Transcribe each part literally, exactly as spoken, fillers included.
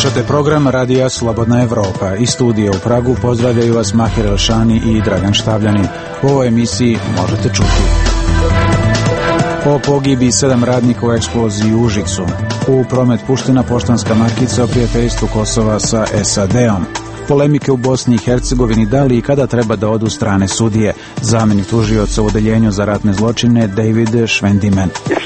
Slušate program Radija Slobodna Evropa. Iz studija u Pragu pozdravljaju vas Mahir Elšani i Dragan Štavljanin. U ovoj emisiji možete čuti o pogibi sedam radnika u eksploziji u Užicu. U promet puštena poštanska markica o prijateljstvu Kosova sa S A D-om. Polemike u Bosni i Hercegovini, da li i kada treba da odu strane sudije. Zamenik tužioca u odeljenju za ratne zločine David Švendimen.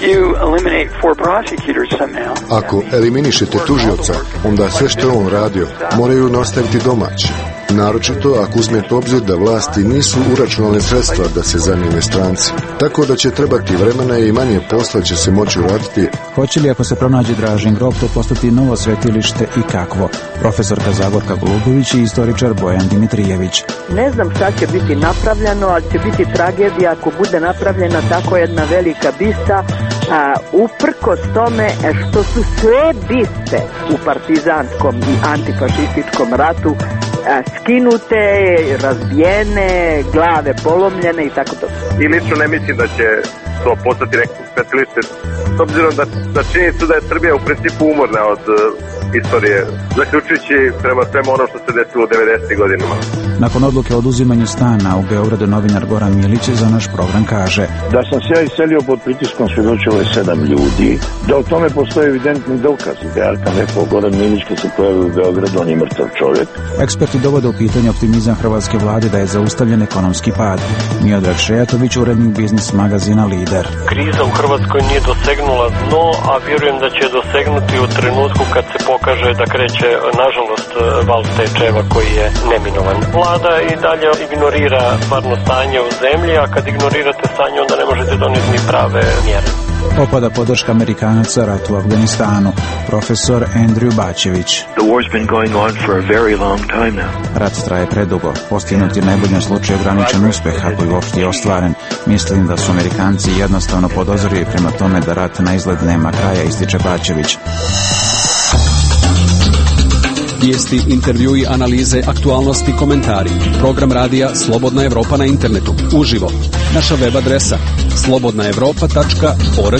Ako eliminišete tužioca, onda sve što je on radio moraju nastaviti domaći. Naročito ako uzmete obzir da vlasti nisu uračunale sredstva da se zamijene stranci. Tako da će trebati vremena i manje posla će se moći uraditi. Hoće li ako se pronađe Dražin grob to postati novo svetilište i kakvo? Profesorka Zagorka Golubović i istoričar Bojan Dimitrijević. Ne znam šta će biti napravljeno, ali će biti tragedija ako bude napravljena tako jedna velika bista, a, uprkos tome što su sve biste u partizanskom i antifašističkom ratu skinute, razbijene, glave polomljene i tako to. I lično ne mislim da će to postati neki specijaliste, s obzirom da, da činjenicu da je Srbija u principu umorna od uh, istorije, zaključujući prema svemu ono što se desilo u devedesetim godinama. Nakon odluke o oduzimanju stana u Beogradu, novinar Goran Milić za naš program kaže: Da sam se ja iselio pod pritiskom svjedočilo je sedam ljudi, da o tome postoje evidentni dokazi, da je tam rekao Goran Milić kad se pojavio u Beogradu, on je mrtav čovjek. Eksperti dovode u pitanje optimizam hrvatske vlade da je zaustavljen ekonomski pad. Miodrag Šejatović, urednik biznis magazina Lider. Kriza u Hrvatskoj nije dosegnula dno, a vjerujem da će dosegnuti u trenutku kad se pokaže da kreće, nažalost, val stečajeva koji je neminovan. Vlada i dalje ignorira stvarno stanje u zemlji, a kad ignorirate stanje onda ne možete donijeti ni prave mjere. Opada podrška Amerikanaca ratu u Afganistanu. Profesor Andrew Bačević. Rat traje predugo. Postignut je najbolji slučaj ograničen uspjeh, ako je uopšte je ostvaren. Mislim da su Amerikanci jednostavno podozrili prema tome da rat na izgled nema kraja, ističe Bačević. Vijesti, intervjui, analize, aktualnosti, komentari. Program radija Slobodna Evropa na internetu. Uživo. Naša web adresa slobodna evropa tačka org.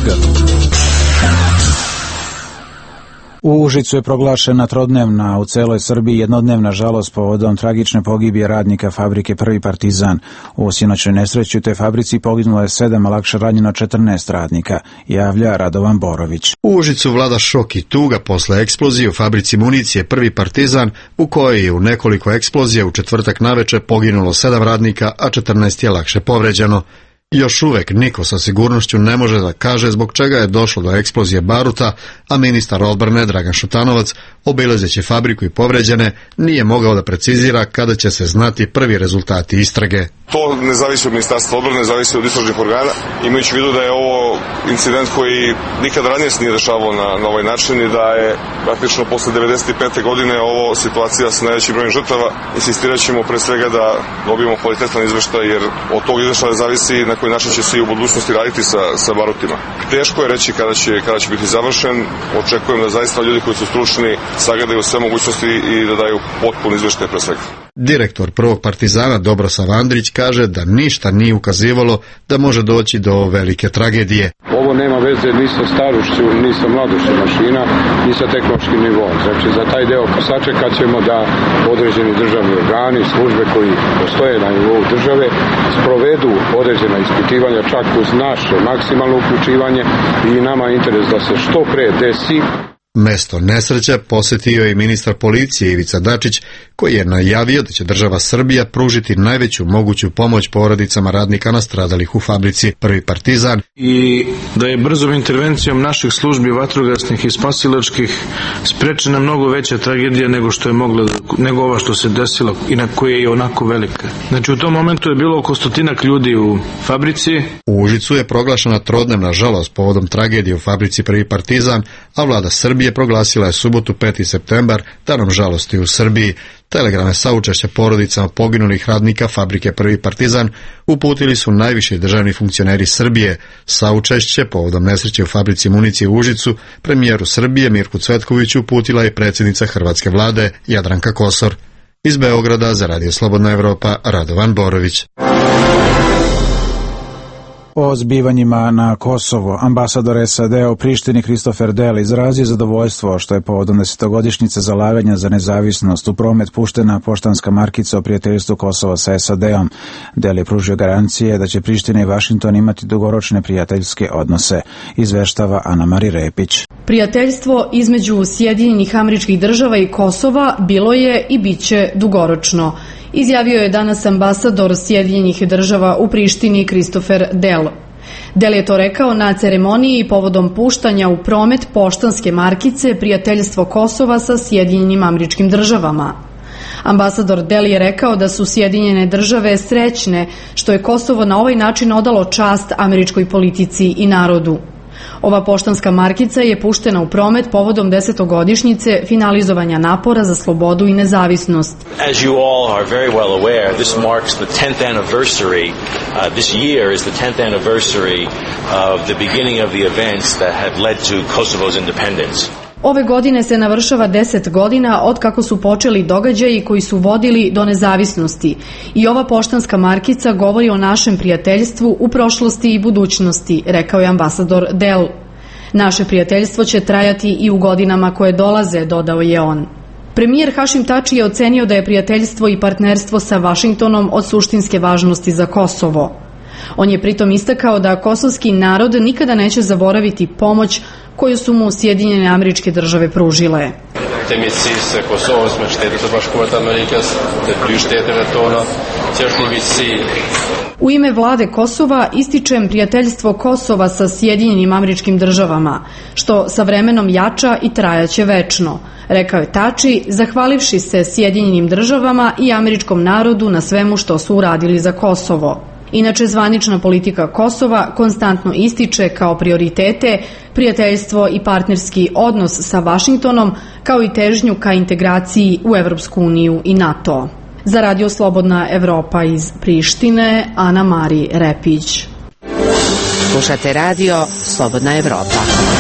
U Užicu je proglašena trodnevna, u celoj Srbiji jednodnevna žalost povodom tragične pogibije radnika fabrike Prvi Partizan. U sinoćnoj nesreći u toj fabrici poginulo je sedam, a lakše ranjeno četrnaest radnika, javlja Radovan Borović. U Užicu vlada šok i tuga posle eksplozije u fabrici municije Prvi Partizan, u kojoj je u nekoliko eksplozija u četvrtak naveče poginulo sedam radnika, a četrnaest je lakše povređeno. Još uvek niko sa sigurnošću ne može da kaže zbog čega je došlo do eksplozije baruta, a ministar odbrane Dragan Šutanovac, obilazeći fabriku i povređene, nije mogao da precizira kada će se znati prvi rezultati istrage. To ne zavisi od ministarstva odbrane, zavisi od istražnih organa, imajući u vidu da je ovo incident koji nikad ranije se nije dešavao na, na ovaj način i da je praktično posle devedeset pete godine ovo situacija sa najvećim brojem žrtava. Insistirat ćemo pre svega da dobijemo kvalitetan izveštaj, jer od tog izveštaja zavisi na koji način će se i u budućnosti raditi sa, sa barutima. Teško je reći kada će, kada će biti završen. Očekujem da zaista ljudi koji su stručni sagledaju sve mogućnosti i da daju potpun izveštaj pre svega. Direktor Prvog Partizana Dobrosav Andrić kaže da ništa nije ukazivalo da može doći do velike tragedije. Ovo nema veze ni sa starošću, ni sa mladošću mašina, ni sa tehnološkim nivom. Znači za taj deo sačekat ćemo da određeni državni organi, službe koji postoje na nivou države, sprovedu određena ispitivanja čak uz naše maksimalno uključivanje i nama interes da se što pre desi. Mesto nesreće posjetio je i ministar policije Ivica Dačić, koji je najavio da će država Srbija pružiti najveću moguću pomoć porodicama radnika nastradalih u fabrici Prvi Partizan. I da je brzom intervencijom naših službi vatrogasnih i spasilačkih sprečena mnogo veća tragedija nego što je mogla, nego ova što se desila i na koje je onako velika. Znači u tom momentu je bilo oko stotinak ljudi u fabrici. U Užicu je proglašena trodnevna žalost povodom tragedije u fabrici Prvi Partizan, a vlada Srbije proglasila je subotu peti septembar danom žalosti u Srbiji. Telegrame saučešća porodicama poginulih radnika fabrike Prvi Partizan uputili su najviši državni funkcioneri Srbije. Saučešće povodom nesreće u fabrici municije u Užicu premijeru Srbije Mirku Cvetkoviću uputila je predsjednica hrvatske vlade Jadranka Kosor. Iz Beograda za Radio Slobodna Evropa Radovan Borović. O zbivanjima na Kosovo, ambasador S A D u Prištini Christopher Dell izrazio zadovoljstvo što je povodom desetogodišnjice zalaganja za nezavisnost u promet puštena poštanska markica o prijateljstvu Kosova sa S A D-om. Dell je pružio garancije da će Priština i Vašington imati dugoročne prijateljske odnose, izveštava Ana Mari Repić. Prijateljstvo između Sjedinjenih Američkih Država i Kosova bilo je i bit će dugoročno, izjavio je danas ambasador Sjedinjenih Država u Prištini Christopher Dell. Dell je to rekao na ceremoniji povodom puštanja u promet poštanske markice Prijateljstvo Kosova sa Sjedinjenim Američkim Državama. Ambasador Dell je rekao da su Sjedinjene Države srećne što je Kosovo na ovaj način odalo čast američkoj politici i narodu. Ova poštanska markica je puštena u promet povodom desetogodišnjice finalizovanja napora za slobodu i nezavisnost. As you all are very well aware, this marks the tenth anniversary. Uh, this year is the tenth anniversary of the beginning of the events that have led to Kosovo's independence. Ove godine se navršava deset godina od kako su počeli događaji koji su vodili do nezavisnosti i ova poštanska markica govori o našem prijateljstvu u prošlosti i budućnosti, rekao je ambasador Dell. Naše prijateljstvo će trajati i u godinama koje dolaze, dodao je on. Premijer Hašim Tači je ocenio da je prijateljstvo i partnerstvo sa Vašingtonom od suštinske važnosti za Kosovo. On je pritom istakao da kosovski narod nikada neće zaboraviti pomoć koju su mu Sjedinjene Američke Države pružile. U ime vlade Kosova ističem prijateljstvo Kosova sa Sjedinjenim Američkim Državama, što sa vremenom jača i trajaće večno, rekao je Tači, zahvalivši se Sjedinjenim Državama i američkom narodu na svemu što su uradili za Kosovo. Inače, zvanična politika Kosova konstantno ističe kao prioritete prijateljstvo i partnerski odnos sa Vašingtonom, kao i težnju ka integraciji u Evropsku uniju i NATO. Za Radio Slobodna Evropa iz Prištine, Ana Mari Repić. Slušate Radio Slobodna Evropa.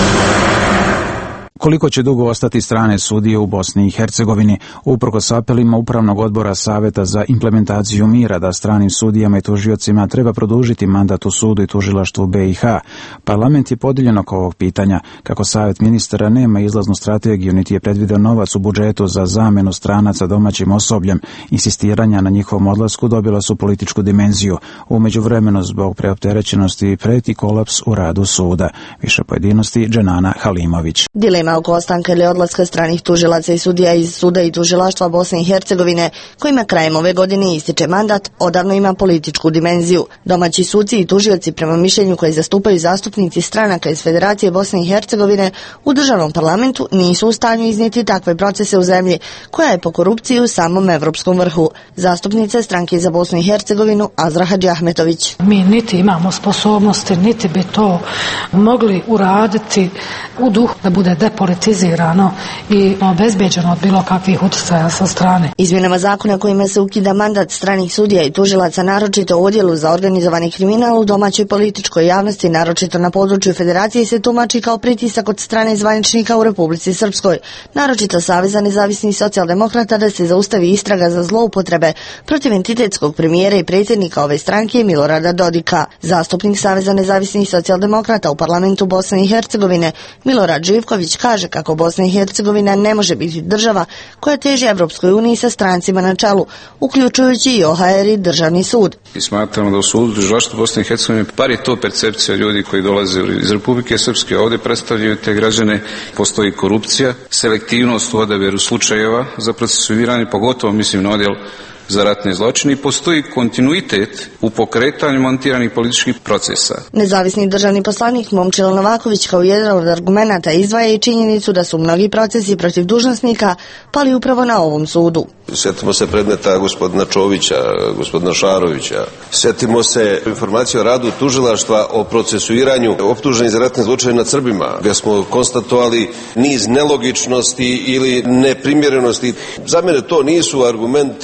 Koliko će dugo ostati strane sudije u Bosni i Hercegovini, uprkos apelima Upravnog odbora Saveta za implementaciju mira da stranim sudijama i tužiocima treba produžiti mandat u sudu i tužilaštvu B i H. Parlament je podijeljen oko ovog pitanja. Kako Savet ministara nema izlaznu strategiju, niti je predvideo novac u budžetu za zamenu stranaca domaćim osobljem, insistiranja na njihovom odlasku dobila su političku dimenziju. U međuvremenu, zbog preopterećenosti preti kolaps u radu suda. Više pojedinosti Dženana Halimović. Dilema oko ostanka ili odlaska stranih tužilaca i sudija iz suda i tužilaštva Bosne i Hercegovine, kojima krajem ove godine ističe mandat, odavno ima političku dimenziju. Domaći suci i tužioci, prema mišljenju koji zastupaju zastupnici stranaka iz Federacije Bosne i Hercegovine, u državnom parlamentu nisu u stanju iznijeti takve procese u zemlji, koja je po korupciji u samom evropskom vrhu. Zastupnica stranke za Bosnu i Hercegovinu Azra Hadži Ahmetović. Mi niti imamo sposobnosti, niti bi to mogli uraditi u duhu da bude depolitizirano i obezbeđeno od bilo kakvih utjecaja sa strane. Izmjenama zakona kojima se ukida mandat stranih sudija i tužilaca, naročito u odjelu za organizovani kriminal u domaćoj političkoj javnosti, naročito na području Federacije, se tumači kao pritisak od strane zvaničnika u Republici Srpskoj, naročito Saveza nezavisnih socijaldemokrata, da se zaustavi istraga za zloupotrebe protiv entitetskog premijera i predsjednika ove stranke Milorada Dodika. Zastupnik Saveza nezavisnih socijaldemokrata u parlamentu Bosne i Hercegovine Milorad Živković kaže kako Bosna i Hercegovina ne može biti država koja teži Evropskoj uniji sa strancima na čelu, uključujući i O H R i Državni sud. I smatramo da u sudu tužilaštva Bosne i Hercegovine, par je to percepcija ljudi koji dolaze iz Republike Srpske, ovdje predstavljaju te građane, postoji korupcija, selektivnost u odabiru slučajeva za procesuiranje, pogotovo mislim na odjel za ratne zločine, i postoji kontinuitet u pokretanju montiranih političkih procesa. Nezavisni državni poslanik Momčilo Novaković kao jedan od argumenata izdvaja i činjenicu da su mnogi procesi protiv dužnosnika pali upravo na ovom sudu. Sjetimo se predmeta gospodina Čovića, gospodina Šarovića. Sjetimo se informacije o radu tužilaštva o procesuiranju optuženih za ratne zločine nad Srbima, gdje smo konstatovali niz nelogičnosti ili neprimjerenosti. Za mene to nisu argumenti da bi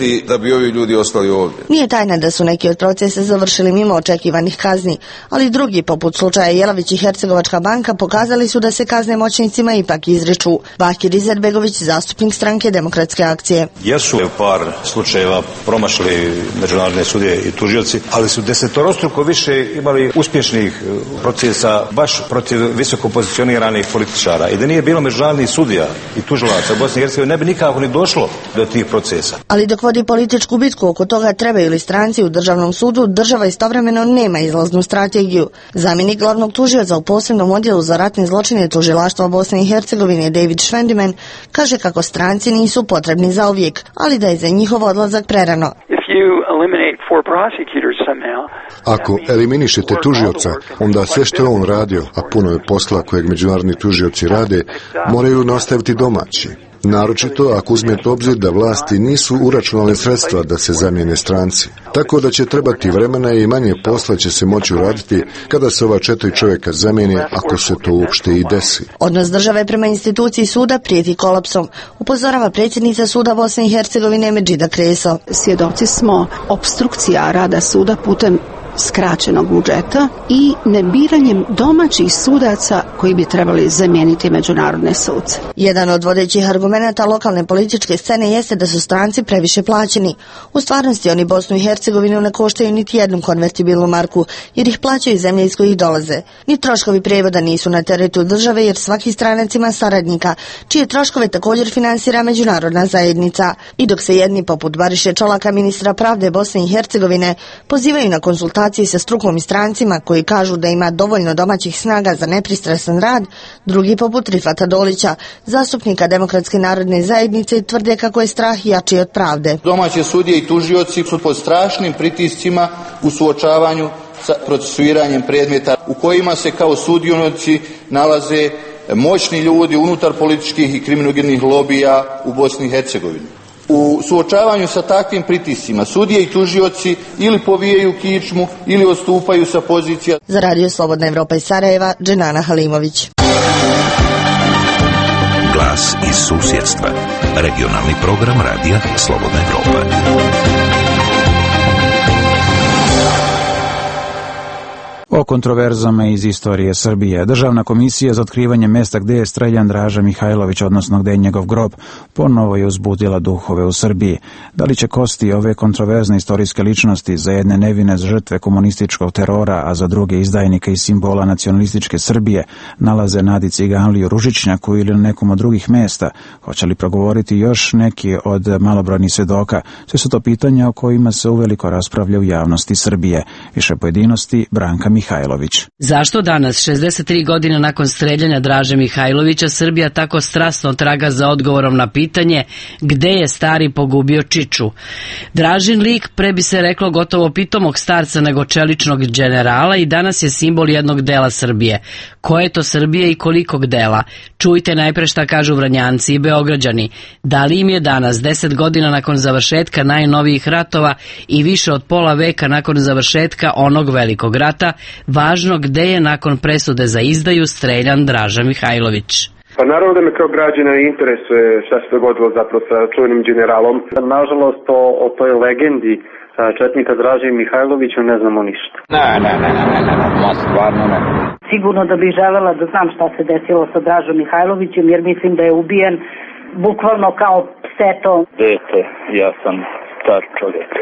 bi ovi ljudi ostali ovdje. Nije tajna da su neki od procesa završili mimo očekivanih kazni, ali drugi, poput slučaja Jelavić i Hercegovačka banka, pokazali su da se kazne moćnicima ipak izriču. Bakir Izetbegović, zastupnik stranke Demokratske akcije. Jesu u par slučajeva promašili međunarodne sudije i tužioci, ali su desetorostruko više imali uspješnih procesa baš protiv visoko pozicioniranih političara. I da nije bilo međunarodnih sudija i tužilaca u Bosni i Hercegovini, ne bi nikako ni došlo do tih procesa. Ali dok vodi političku bitku oko toga trebaju li stranci u državnom sudu, država istovremeno nema izlaznu strategiju. Zamjenik glavnog tužioca u posebnom odjelu za ratne zločine tužilaštva Bosne i Hercegovine David Švendimen kaže kako stranci nisu potrebni za uvijek, ali da je za njihov odlazak prerano. Ako eliminišete tužioca, onda sve što je on radio, a puno je posla kojeg međunarodni tužioci rade, moraju nastaviti domaći. Naročito ako uzmete obzir da vlasti nisu uračunale sredstva da se zamijene stranci. Tako da će trebati vremena i manje posla će se moći uraditi kada se ova četiri čovjeka zamijene, ako se to uopšte i desi. Odnos države prema instituciji suda prijeti kolapsom, upozorava predsjednica suda Bosne i Hercegovine Medžida Kreso. Svjedoci smo opstrukcija rada suda putem skraćenog budžeta i nebiranjem domaćih sudaca koji bi trebali zamijeniti međunarodne suce. Jedan od vodećih argumenata lokalne političke scene jeste da su stranci previše plaćeni. U stvarnosti oni Bosnu i Hercegovinu ne koštaju niti jednu konvertibilnu marku, jer ih plaćaju zemlje iz kojih dolaze. Ni troškovi prijevoda nisu na teretu države, jer svaki stranac ima saradnika, čije troškove također finansira međunarodna zajednica. I dok se jedni poput Bariše Čolaka, ministra pravde Bosne i Hercegovine, pozivaju na konsultacije sa strukom i strancima koji kažu da ima dovoljno domaćih snaga za nepristrasan rad, drugi poput Rifata Dolića, zastupnika Demokratske narodne zajednice, tvrde kako je strah jači od pravde. Domaće sudije i tužioci su pod strašnim pritiscima u suočavanju sa procesuiranjem predmeta u kojima se kao sudionici nalaze moćni ljudi unutar političkih i kriminogenih lobija u Bosni i Hercegovini. U suočavanju sa takvim pritiscima sudije i tužioci ili povijaju kičmu ili odstupaju sa pozicija. Za Radio Slobodna Evropa iz Sarajeva, Dženana Halimović. Glas iz susjedstva. Regionalni program Radija Slobodna Evropa. O kontroverzama iz istorije Srbije. Državna komisija za otkrivanje mjesta gdje je streljan Draža Mihajlović, odnosno gdje je njegov grob, ponovo je uzbudila duhove u Srbiji. Da li će kosti ove kontroverzne istorijske ličnosti za jedne nevine žrtve komunističkog terora, a za druge izdajnike i simbola nacionalističke Srbije nalaze Nadi Ciganliju Ružičnjaku ili na nekom od drugih mjesta? Hoće li progovoriti još neki od malobrojnih svjedoka? Sve su to pitanja o kojima se uveliko raspravlja u javnosti Srbije. Više pojedinosti Branka Mihajlović. Zašto danas, šezdeset tri godine nakon streljanja Draže Mihajlovića, Srbija tako strasno traga za odgovorom na pitanje gde je stari pogubio Čiču? Dražin lik, pre bi se reklo gotovo pitomog starca nego čeličnog generala, i danas je simbol jednog dela Srbije. Koje je to Srbije i kolikog dela? Čujte najpre šta kažu Vranjanci i Beograđani. Da li im je danas, deset godina nakon završetka najnovijih ratova i više od pola veka nakon završetka onog velikog rata, važno gde je nakon presude za izdaju streljan Draža Mihajlović? Pa naravno da me kao građana interesuje šta se dogodilo zapravo sa čuvenim generalom. Nažalost o, o toj legendi četnika Draže Mihajlovića ne znamo ništa. Ne, ne, ne, ne, ne, ne, ne, stvarno ne. Sigurno da bih želela da znam šta se desilo sa Dražom Mihajlovićem, jer mislim da je ubijen bukvalno kao pseto. Dete, ja sam star čovjek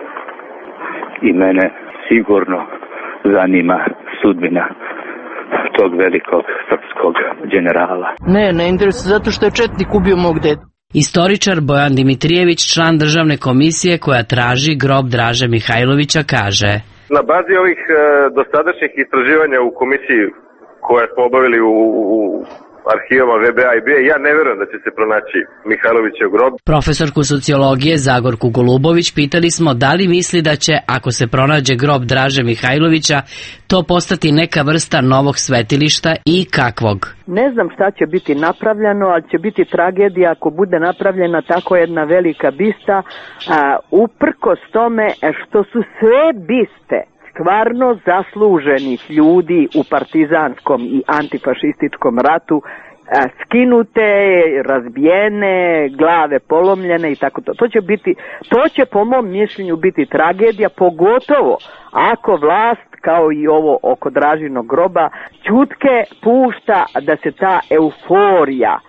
i mene sigurno zanima sudbina tog velikog srpskog generala. Ne, ne interesuje, zato što je četnik ubio mog dedu. Istoričar Bojan Dimitrijević, član državne komisije koja traži grob Draže Mihajlovića, kaže: Na bazi ovih e, dosadašnjih istraživanja u komisiji koje smo obavili u, u arhivama V B A i B, ja ne verujem da će se pronaći Mihajlovićev grob. Profesorku sociologije Zagorku Golubović pitali smo da li misli da će, ako se pronađe grob Draže Mihajlovića, to postati neka vrsta novog svetilišta i kakvog. Ne znam šta će biti napravljeno, ali će biti tragedija ako bude napravljena tako jedna velika bista, a, uprkos tome što su sve biste stvarno zasluženih ljudi u partizanskom i antifašističkom ratu skinute, razbijene, glave polomljene i tako to. To će biti, to će po mom mišljenju biti tragedija, pogotovo ako vlast, kao i ovo oko Dražinog groba, ćutke pušta da se ta euforija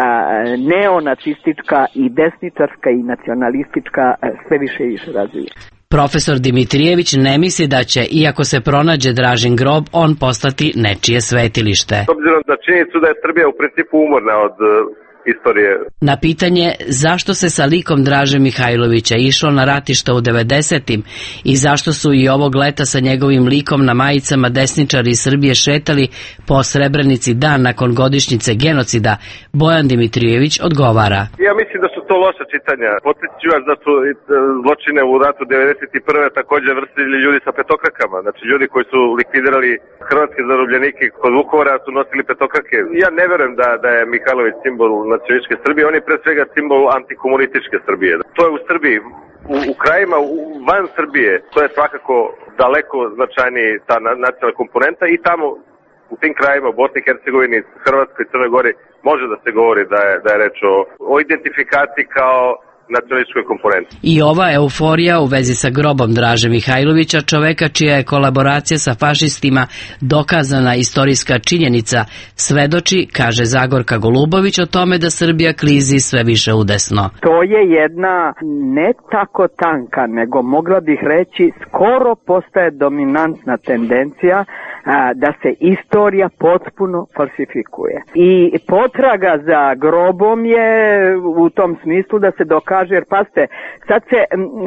neonacistička i desničarska i nacionalistička sve više i više razvija. Profesor Dimitrijević ne misli da će, iako se pronađe Dražin grob, on postati nečije svetilište. S obzirom da činjenicu da je Srbija u principu umorna od istorije. Na pitanje zašto se sa likom Draže Mihajlovića išlo na ratišta u devedesetim i zašto su i ovog leta sa njegovim likom na majicama desničari iz Srbije šetali po Srebrenici dan nakon godišnjice genocida, Bojan Dimitrijević odgovara. Ja mislim da su to loša čitanja. Podsjeću vas da su zločine u ratu devedeset prve također vrstili ljudi sa petokrakama. Znači ljudi koji su likvidirali hrvatske zarobljenike kod Vukovara su nosili petokrake. Ja ne verujem da, da je Mihajlović simbol nacionalističke Srbije, on je pre svega simbol antikomunističke Srbije. To je u Srbiji, u, u krajima u, van Srbije, to je svakako daleko značajniji ta nacionalna komponenta i tamo u tim krajima, u Bosni i Hercegovini, Hrvatskoj i Crnoj Gori, može da se govori da je, da je reč o, o identifikaciji kao nacionalističkoj komponenti. I ova euforija u vezi sa grobom Draže Mihajlovića, čoveka čija je kolaboracija sa fašistima dokazana istorijska činjenica, svedoči, kaže Zagorka Golubović, o tome da Srbija klizi sve više udesno. To je jedna ne tako tanka, nego mogla bih reći skoro postaje dominantna tendencija da se istorija potpuno falsifikuje. I potraga za grobom je u tom smislu da se dokaže, jer pazite, sad se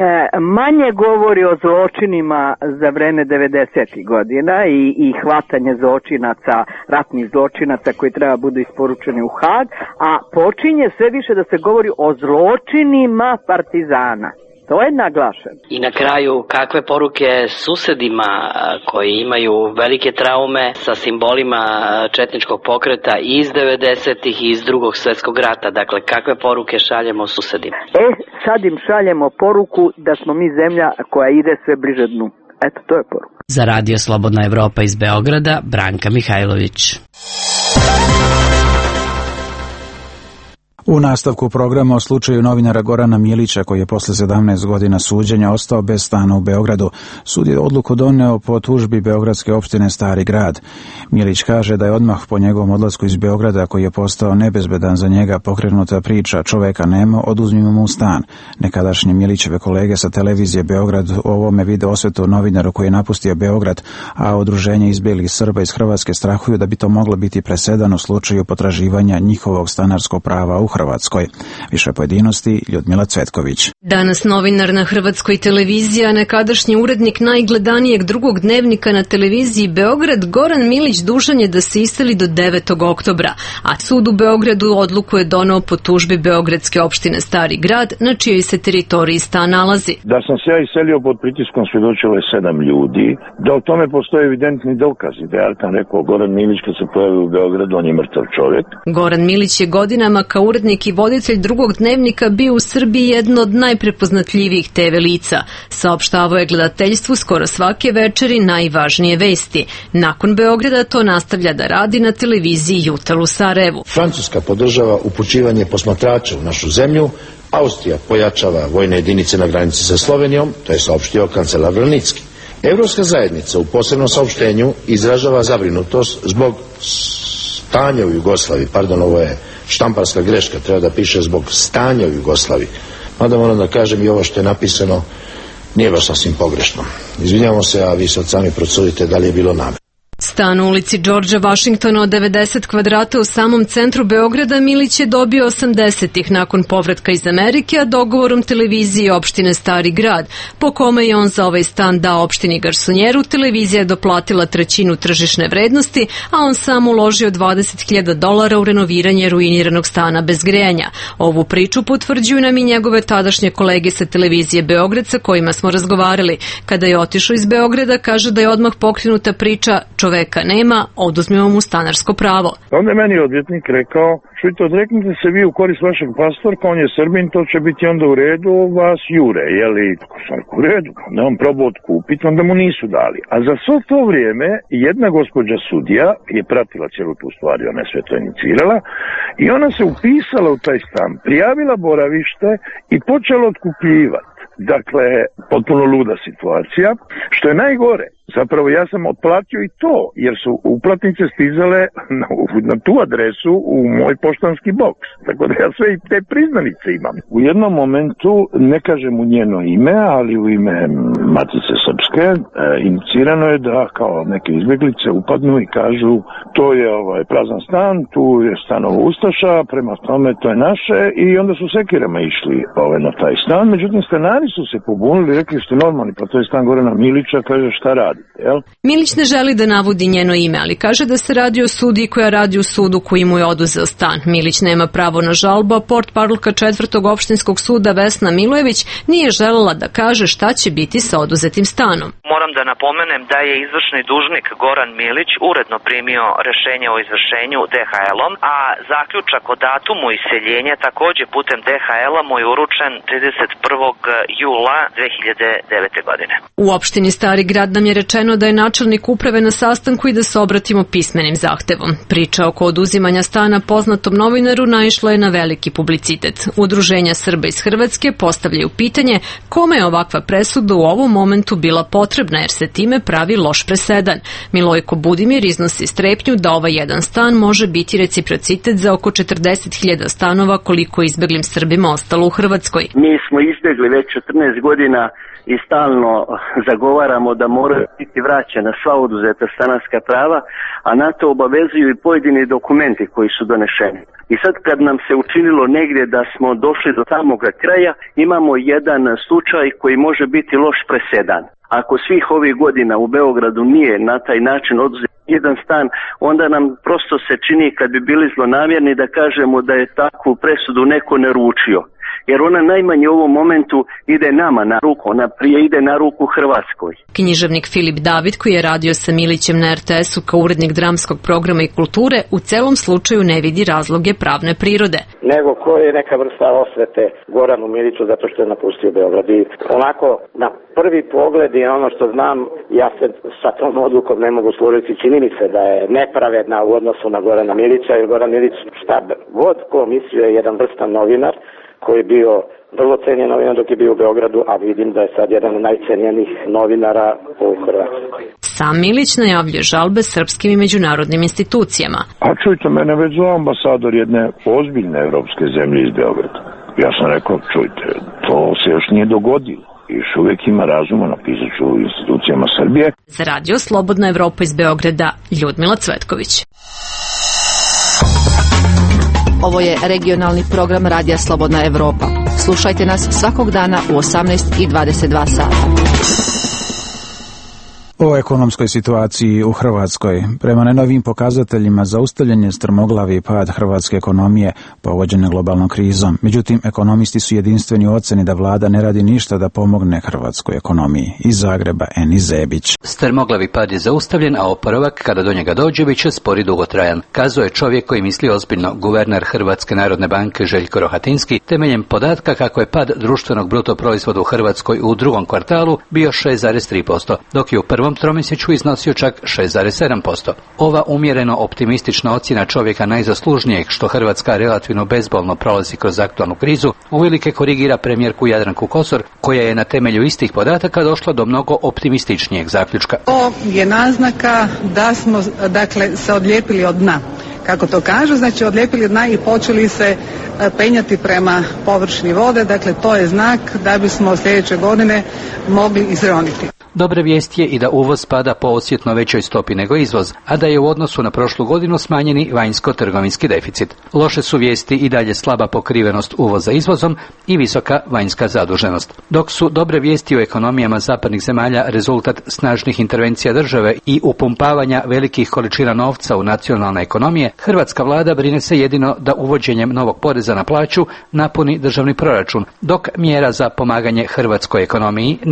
manje govori o zločinima za vreme devedesetih godina i, i hvatanje zločinaca, ratnih zločinaca koji treba budu isporučeni u Hag, a počinje sve više da se govori o zločinima partizana. To je naglašeno. I na kraju, kakve poruke susedima koji imaju velike traume sa simbolima četničkog pokreta iz devedesetih i iz drugog svjetskog rata? Dakle, kakve poruke šaljemo susedima? E, sad im šaljemo poruku da smo mi zemlja koja ide sve bliže dnu. Eto, to je poruka. Za Radio Slobodna Evropa iz Beograda, Branka Mihajlović. U nastavku programa o slučaju novinara Gorana Milića, koji je posle sedamnaest godina suđenja ostao bez stana u Beogradu, sud je odluku doneo po tužbi Beogradske opštine Stari Grad. Milić kaže da je odmah po njegovom odlasku iz Beograda, koji je postao nebezbedan za njega, pokrenuta priča čoveka nema, oduzmimo mu stan. Nekadašnje Milićeve kolege sa televizije Beograd o ovome vide osvetu novinara koji je napustio Beograd, a udruženje izbjelih Srba iz Hrvatske strahuju da bi to moglo biti presedan u slučaju potraživanja njihovog stanarskog prava u Hrvatskoj. Više pojedinosti Ljudmila Cvetković. Danas novinar na Hrvatskoj televiziji, a nekadašnji urednik najgledanijeg drugog dnevnika na televiziji Beograd, Goran Milić, dužan je da se iseli do devetog oktobra, a sud u Beogradu odluku je doneo po tužbi Beogradske opštine Stari Grad, na čijoj se teritoriji stan nalazi. Da sam se ja iselio pod pritiskom svjedočilo je sedam ljudi, da o tome postoje evidentni dokazi, da je Arkan rekao Goran Milić kad se pojavi u Beogradu, on je mrtav čovjek. Goran Milić je godinama kao urednik i voditelj drugog dnevnika bio u Srbiji jedno od najprepoznatljivijih te ve lica. Saopštavao je gledateljstvu skoro svake večeri najvažnije vesti. Nakon Beograda to nastavlja da radi na televiziji Jutel u Sarajevu. Francuska podržava upućivanje posmatrača u našu zemlju, Austrija pojačava vojne jedinice na granici sa Slovenijom, to je saopštio kancelar Vrnicki. Evropska zajednica u posebnom saopštenju izražava zabrinutost zbog stanja u Jugoslaviji, pardon, ovo je štamparska greška, treba da piše zbog stanja u Jugoslaviji. Mada moram da kažem i ovo što je napisano nije baš sasvim pogrešno. Izvinjamo se, a vi sad sami procudite da li je bilo namerno. Stan u ulici Đorđa Vašingtona od devedeset kvadrata u samom centru Beograda Milić je dobio osamdesetih nakon povratka iz Amerike, a dogovorom televizije opštine Stari Grad, po kome je on za ovaj stan dao opštini garsonjeru, televizija je doplatila trećinu tržišne vrednosti, a on sam uložio dvadeset hiljada dolara u renoviranje ruiniranog stana bez grejanja. Ovu priču potvrđuju nam i njegove tadašnje kolege sa televizije Beograd sa kojima smo razgovarali. Kada je otišao iz Beograda, kaže da je odmah pokrenuta priča čoveka čoveka nema, oduzmemo mu stanarsko pravo. Onda je meni odvjetnik rekao, čujte, odreknite se vi u korist vašeg pastorka, on je Srbin, to će biti onda u redu, vas jure, jeli, tako sam rekao, u redu, onda on probao otkupiti, onda mu nisu dali. A za svo to vrijeme jedna gospođa sudija je pratila cijelu tu stvar, ona je sve to inicirala i ona se upisala u taj stan, prijavila boravište i počela otkupljivati. Dakle, potpuno luda situacija, što je najgore. Zapravo ja sam otplatio i to, jer su uplatnice stizale na, na tu adresu u moj poštanski boks. Tako da ja sve i te priznanice imam. U jednom momentu, ne kažem u njeno ime, ali u ime Matice Srpske, e, inicirano je da kao neke izbjeglice upadnu i kažu to je ovaj prazan stan, tu je stanovo Ustaša, prema tome to je naše, i onda su sekirama išli ovaj, na taj stan. Međutim, stanari su se pobunili i rekli što je normalni, pa to je stan Gorana Milića, kaže šta radi. Jel? Milić ne želi da navodi njeno ime, ali kaže da se radi o sudiji koja radi u sudu koji mu je oduzeo stan. Milić nema pravo na žalbu, a portparolka četvrtog opštinskog suda Vesna Milojević nije želela da kaže šta će biti sa oduzetim stanom. Moram da napomenem da je izvršni dužnik Goran Milić uredno primio rešenje o izvršenju D H L-om, a zaključak o datumu iseljenja takođe putem D H L-a mu je uručen trideset prvog jula dve hiljade devete. godine. U opštini Stari Grad nam je rečeno da je načelnik uprave na sastanku i da se obratimo pismenim zahtevom. Priča oko oduzimanja stana poznatom novinaru naišla je na veliki publicitet. Udruženja Srba iz Hrvatske postavljaju pitanje kome je ovakva presuda u ovom momentu bila potrebna, jer se time pravi loš presedan. Milojko Budimir iznosi strepnju da ovaj jedan stan može biti reciprocitet za oko četrdeset hiljada stanova koliko je izbeglim Srbima ostalo u Hrvatskoj. Mi smo izbegli već četrnaest godina i stalno zagovaramo da moraju biti vraćena sva oduzeta stanarska prava, a na to obavezuju i pojedini dokumenti koji su donešeni. I sad kad nam se učinilo negdje da smo došli do samoga kraja, imamo jedan slučaj koji može biti loš presedan. Ako svih ovih godina u Beogradu nije na taj način oduzet jedan stan, onda nam prosto se čini, kad bi bili zlonamjerni, da kažemo da je takvu presudu neko naručio. Jer ona najmanje u ovom momentu ide nama na ruku, ona prije ide na ruku Hrvatskoj. Književnik Filip David, koji je radio sa Milićem na R T S-u kao urednik dramskog programa i kulture, u celom slučaju ne vidi razloge pravne prirode. Nego ko je neka vrsta osvete Goranu Miliću zato što je napustio Beograd. I onako, na prvi pogled i ono što znam, ja se sa tom odlukom ne mogu složiti. Čini mi se da je nepravedna u odnosu na Gorana Milića, jer Goran Milić, šta god ko mislio, je jedan vrstan novinar koji je bio vrlo cenjen novinar dok je bio u Beogradu, a vidim da je sad jedan od najcenjenijih novinara u Hrvatskoj. Sam Milić najavljuje žalbe srpskim i međunarodnim institucijama. A čujte, mene već zove ambasador jedne ozbiljne evropske zemlje iz Beograda. Ja sam rekao, čujte, to se još nije dogodilo. Još uvijek ima razuma, napisat ću u institucijama Srbije. Za radio Slobodna Evropa iz Beograda, Ljudmila Cvetković. Ovo je regionalni program Radija Slobodna Evropa. Slušajte nas svakog dana u osamnaest i dvadeset dva sata. O ekonomskoj situaciji u Hrvatskoj. Prema najnovijim pokazateljima zaustavljen je strmoglavi pad hrvatske ekonomije pogođene globalnom krizom. Međutim, ekonomisti su jedinstveni u oceni da vlada ne radi ništa da pomogne hrvatskoj ekonomiji. Iz Zagreba, Eni Zebić. Strmoglavi pad je zaustavljen, a oporavak, kada do njega dođe, bit će spor i dugotrajan. Kazao je čovjek koji misli ozbiljno, guverner Hrvatske narodne banke Željko Rohatinski, temeljem podatka kako je pad društvenog bruto proizvoda u Hrvatskoj u drugom kvartalu bio šest zarez tri posto, dok je u prvom tromjesečju iznosio čak šest zarez sedam posto. Ova umjereno optimistična ocjena čovjeka najzaslužnijeg što Hrvatska relativno bezbolno prolazi kroz aktualnu krizu uvelike korigira premijerku Jadranku Kosor, koja je na temelju istih podataka došla do mnogo optimističnijeg zaključka. To je naznaka da smo, dakle, se odlijepili od dna. Kako to kažu, znači odlijepili od dna i počeli se penjati prema površini vode, dakle to je znak da bismo sljedeće godine mogli izroniti. Dobra vijest je i da uvoz pada po osjetno većoj stopi nego izvoz, a da je u odnosu na prošlu godinu smanjeni vanjsko-trgovinski deficit. Loše su vijesti i dalje slaba pokrivenost uvoza izvozom i visoka vanjska zaduženost. Dok su dobre vijesti u ekonomijama zapadnih zemalja rezultat snažnih intervencija države i upumpavanja velikih količina novca u nacionalne ekonomije, hrvatska vlada brine se jedino da uvođenjem novog poreza na plaću napuni državni proračun, dok mjera za pomaganje hrvatskoj ekonomiji nema.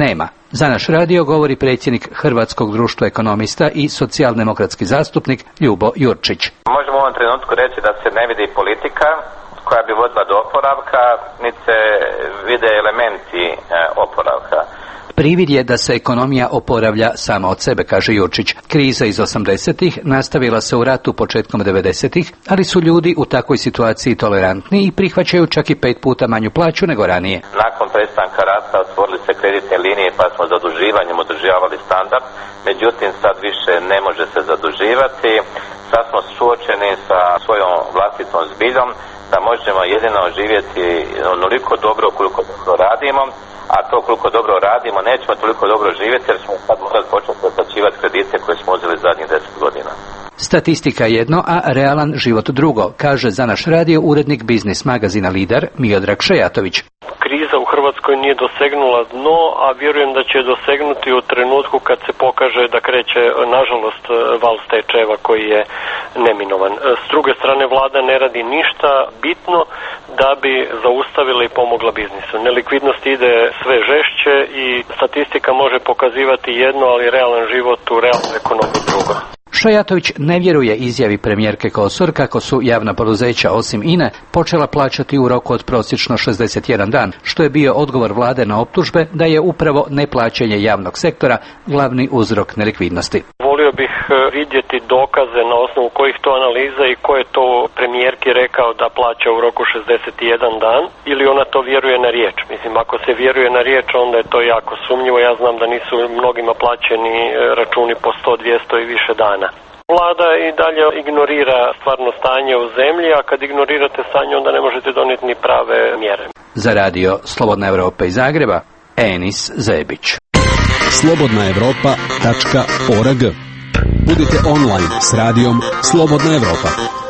Za naš radio govori predsjednik Hrvatskog društva ekonomista i socijaldemokratski zastupnik Ljubo Jurčić. Možemo u ovom trenutku reći da se ne vidi politika koja bi vodila do oporavka, niti se vide elementi oporavka. Privid je da se ekonomija oporavlja sama od sebe, kaže Jurčić. Kriza iz osamdesetih nastavila se u ratu početkom devedesetih, ali su ljudi u takvoj situaciji tolerantni i prihvaćaju čak i pet puta manju plaću nego ranije. Nakon prestanka rata otvorili se kreditne linije pa smo zaduživanjem održavali standard, međutim sad više ne može se zaduživati. Sad smo suočeni sa svojom vlastitom zbiljom da možemo jedino živjeti onoliko dobro koliko dobro radimo, a to koliko dobro radimo nećemo toliko dobro živjeti jer smo sad morali početi otplaćivati kredite koje smo uzeli zadnjih deset godina. Statistika jedno, a realan život drugo, kaže za naš radio urednik biznis magazina Lider Miodrag Šejatović. Kriza u Hrvatskoj nije dosegnula dno, a vjerujem da će dosegnuti u trenutku kad se pokaže da kreće, nažalost, val stečajeva koji je neminovan. S druge strane, vlada ne radi ništa bitno da bi zaustavila i pomogla biznisu. Nelikvidnost ide sve žešće i statistika može pokazivati jedno, ali realan život u realnoj ekonomiji drugo. Šajatović ne vjeruje izjavi premijerke Kosor kako su javna poduzeća osim I N E počela plaćati u roku od prosječno šezdeset jedan dan, što je bio odgovor vlade na optužbe da je upravo neplaćanje javnog sektora glavni uzrok nelikvidnosti. Volio bih vidjeti dokaze na osnovu kojih to analiza i ko je to premijerki rekao da plaća u roku šezdeset jedan dan ili ona to vjeruje na riječ. Mislim, ako se vjeruje na riječ onda je to jako sumnjivo. Ja znam da nisu mnogima plaćeni računi po sto, dvjesto i više dana. Vlada i dalje ignorira stvarno stanje u zemlji, a kad ignorirate stanje onda ne možete donijeti ni prave mjere. Za radio Slobodna Evropa iz Zagreba, Enis Zebić. slobodna evropa tačka org. Budite online s radijom Slobodna Evropa.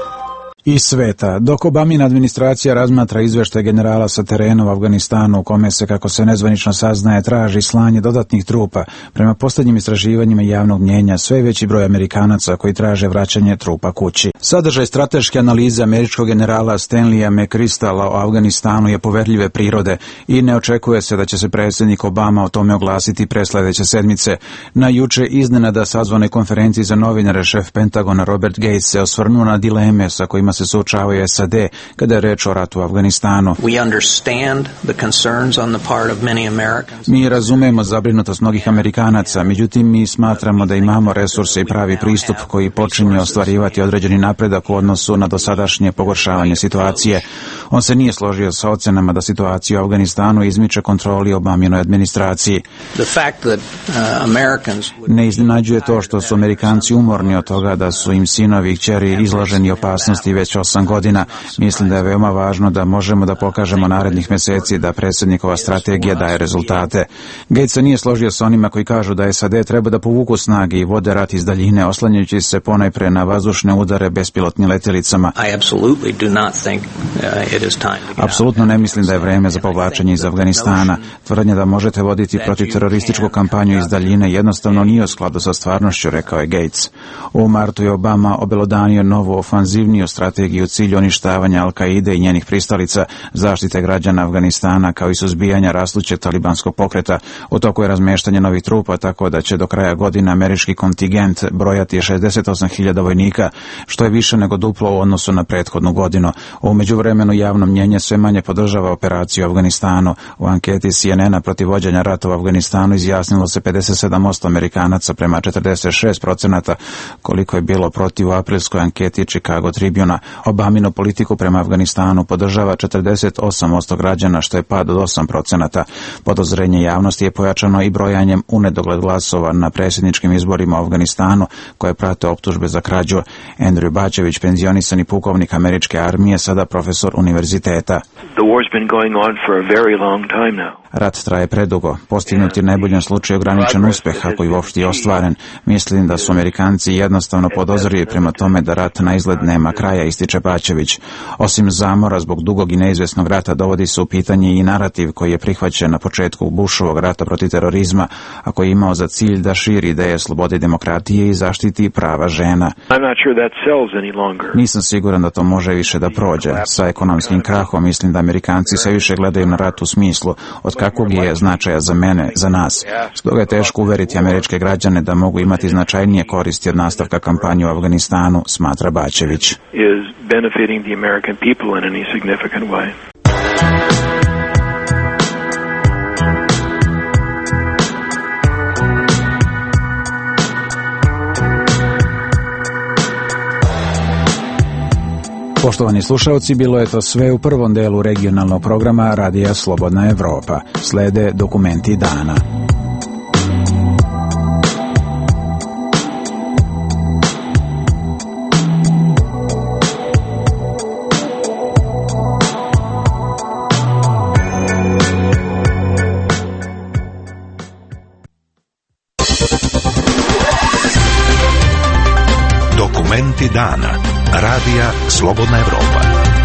Iz sveta, dok Obamina administracija razmatra izveštaj generala sa terena u Afganistanu u kome se, kako se nezvanično saznaje, traži slanje dodatnih trupa, prema posljednjim istraživanjima javnog mnjenja sve veći broj Amerikanaca koji traže vraćanje trupa kući. Sadržaj strateške analize američkog generala Stanleya McChrystala o Afganistanu je poverljive prirode i ne očekuje se da će se predsjednik Obama o tome oglasiti pre sledeće sedmice. Na juče iznenada sazvanoj konferenciji za novinare šef Pentagona Robert Gates se osvrnuo na dileme sa kojima se suočavaju S A D kada je reč o ratu u Afganistanu. Mi razumemo zabrinutost mnogih Amerikanaca, međutim mi smatramo da imamo resurse i pravi pristup koji počinje ostvarivati određeni napredak u odnosu na dosadašnje pogoršavanje situacije. On se nije složio sa ocenama da situacija u Afganistanu izmiče kontroli Obaminoj administraciji. Ne iznenađuje to što su Amerikanci umorni od toga da su im sinovi i kćeri izloženi opasnosti već osam godina. Mislim da je veoma važno da možemo da pokažemo narednih mjeseci da predsjednikova strategija daje rezultate. Gates se nije složio sa onima koji kažu da S A D treba da povuku snage i vode rat iz daljine, oslanjajući se ponajpre na vazdušne udare bespilotnim letjelicama. Apsolutno ne mislim da je vreme za povlačenje iz Afganistana. Tvrdnja da možete voditi protivterorističku kampanju iz daljine jednostavno nije u skladu sa stvarnošću, rekao je Gates. U martu je Obama obelodanio novu ofanzivniju strategiju u cilju uništavanja Al-Kaide i njenih pristalica, zaštite građana Afganistana kao i suzbijanja rastućeg talibanskog pokreta. U toku je razmeštanje novih trupa, tako da će do kraja godine američki kontingent brojati šezdeset osam hiljada vojnika, što je više nego duplo u odnosu na prethodnu godinu. U međuvremenu javno mnjenje sve manje podržava operaciju u Afganistanu. U anketi C N N-a protiv vođenja rata u Afganistanu izjasnilo se pedeset sedam posto Amerikanaca prema četrdeset šest procenata, koliko je bilo protiv u aprilskoj anketi Chicago Tribuna. Obaminu politiku prema Afganistanu podržava četrdeset osam posto građana, što je pad od osam procenata. Podozrenje javnosti je pojačano i brojanjem u nedogled glasova na predsjedničkim izborima u Afganistanu, koje prate optužbe za krađu. Andrew Bačević, penzionisani pukovnik američke armije, sada profesor univerziteta. Rat traje predugo. Postignut je najboljem slučaju ograničen uspeh, ako i uopšte je ostvaren. Mislim da su Amerikanci jednostavno podozrili prema tome da rat na izgled nema kraja ističe Bačević. Osim zamora zbog dugog i neizvjesnog rata dovodi se u pitanje i narativ koji je prihvaćen na početku Bushovog rata protiv terorizma, a koji je imao za cilj da širi ideje slobode i demokratije i zaštiti prava žena. Nisam siguran da to može više da prođe. Sa ekonomskim krahom mislim da Amerikanci sve više gledaju na rat u smislu od kakvog je značaja za mene, za nas. Stoga je teško uveriti američke građane da mogu imati značajnije koristi od nastavka kampanje u Afganistanu, smatra Bačević. Poštovani slušalci, bilo je to sve u prvom delu regionalnog programa Radija Slobodna Evropa. Slede dokumenti dana. Dokumenti dana. Radija Slobodna Evropa.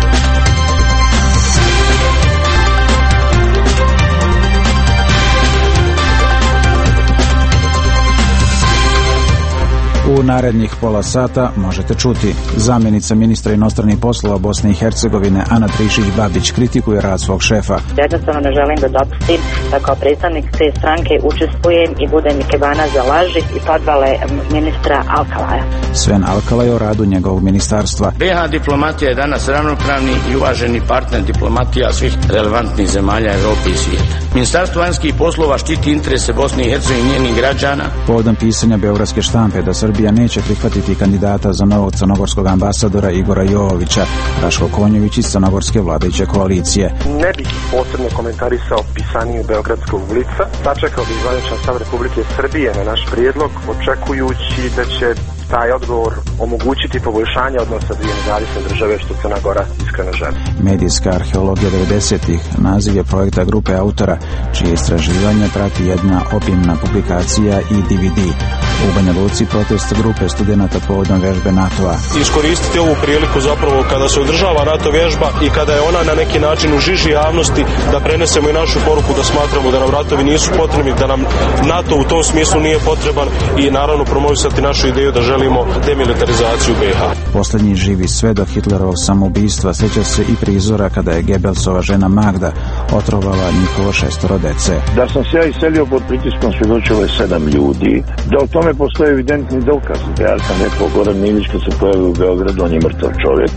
U narednih pola sata možete čuti: zamjenica ministra inostranih poslova Bosne i Hercegovine Ana Trišić-Babić kritikuje rad svog šefa. Jednostavno ne želim da dopustim da kao predstavnik te stranke učestvujem i budem ikebana za laži i podvale ministra Alkalaja. Sven Alkalaj o radu njegovog ministarstva. B iH diplomatija je danas ravnopravni i uvaženi partner diplomatija svih relevantnih zemalja Evrope i svijeta. Ministarstvo vanjskih poslova štiti interese Bosne i Hercegovine i njenih građana. Povodom pisanja beogradske štampe da Srbija neće prihvatiti kandidata za novog crnogorskog ambasadora Igora Jovovića, Raško Konjević iz crnogorske vladajuće koalicije. Ne bih posebno komentarisao pisaniju beogradskog blica. Sačekao bih zvaničan stav Republike Srbije na naš prijedlog, očekujući da će taj odgovor omogućiti poboljšanje odnosa dvije nezavisne države, što Crna Gora iskreno želi. Medijska arheologija devedesetih naziv je projekta grupe autora, čije istraživanje prati jedna opimna publikacija i D V D. U Banja Luci protest grupe studenata povodom vežbe NATO-a. Iskoristiti ovu priliku zapravo kada se održava NATO vježba i kada je ona na neki način u žiži javnosti, da prenesemo i našu poruku da smatramo da nam ratovi nisu potrebni, da nam NATO u tom smislu nije potreban i naravno promovisati našu ideju da želimo demilitarizaciju B iH. Posljednji živi svedok Hitlerovog samoubistva sjeća se i prizora kada je Gebelsova žena Magda otrovala njihovo šestoro dece. Da sam se ja iselio pod pritiskom svjedočilo je sedam ljudi. Da o tome postoje evidentni dokaz. Da ja sam rekao Goran Milić kad se pojavio u Beogradu, on je mrtav čovjek.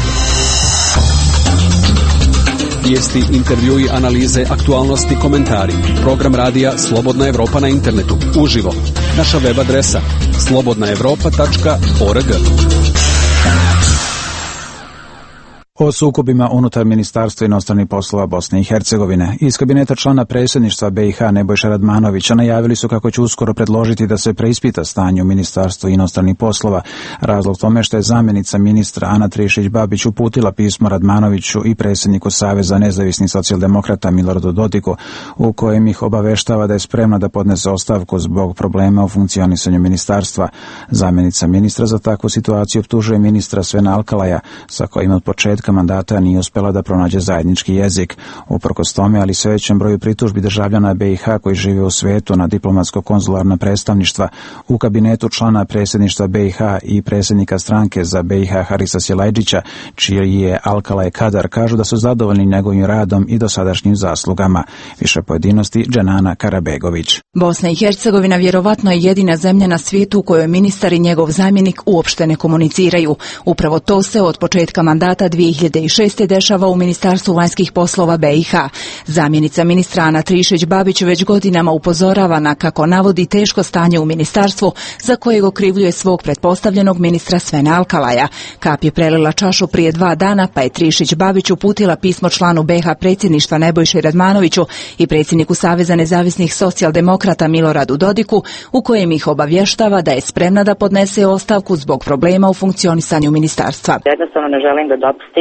Vijesti, intervjui, analize, aktualnosti, komentari. Program radija Slobodna Evropa na internetu. Uživo. Naša web adresa slobodna evropa tačka org. O sukobima unutar Ministarstva inostranih poslova Bosne i Hercegovine. Iz kabineta člana predsjedništva B iH Nebojša Radmanovića najavili su kako će uskoro predložiti da se preispita stanje u Ministarstvu inostranih poslova. Razlog tome što je zamjenica ministra Ana Trišić-Babić uputila pismo Radmanoviću i predsjedniku Saveza nezavisnih socijaldemokrata Miloradu Dodiku, u kojem ih obaveštava da je spremna da podnese ostavku zbog problema u funkcionisanju ministarstva. Zamjenica ministra za takvu situaciju optužuje ministra Svena Alkalaja, sa kojim od početka mandata nije uspjela da pronađe zajednički jezik. Uprkos tome, ali sve većem broju pritužbi državljana B iH koji žive u svijetu na diplomatsko-konzularna predstavništva, u kabinetu člana predsjedništva B iH i predsjednika stranke za B iH Harisa Silajđića, čiji je Alkalaj kadar, kažu da su zadovoljni njegovim radom i dosadašnjim zaslugama. Više pojedinosti Dženana Karabegović. Bosna i Hercegovina vjerovatno je jedina zemlja na svijetu u kojoj ministar i njegov zamjenik uopšte ne komuniciraju. Upravo to se od početka mandata dvije hiljade šeste. dešava u Ministarstvu vanjskih poslova B iH. Zamjenica ministra Ana Trišić-Babić već godinama upozorava na, kako navodi, teško stanje u ministarstvu za kojeg okrivljuje svog pretpostavljenog ministra Svena Alkalaja. Kap je prelila čašu prije dva dana, pa je Trišić-Babić uputila pismo članu B iH predsjedništva Nebojši Radmanoviću i predsjedniku Saveza nezavisnih socijaldemokrata Miloradu Dodiku, u kojem ih obavještava da je spremna da podnese ostavku zbog problema u funkcionisanju ministarstva. Jednostavno ne želim da dopustim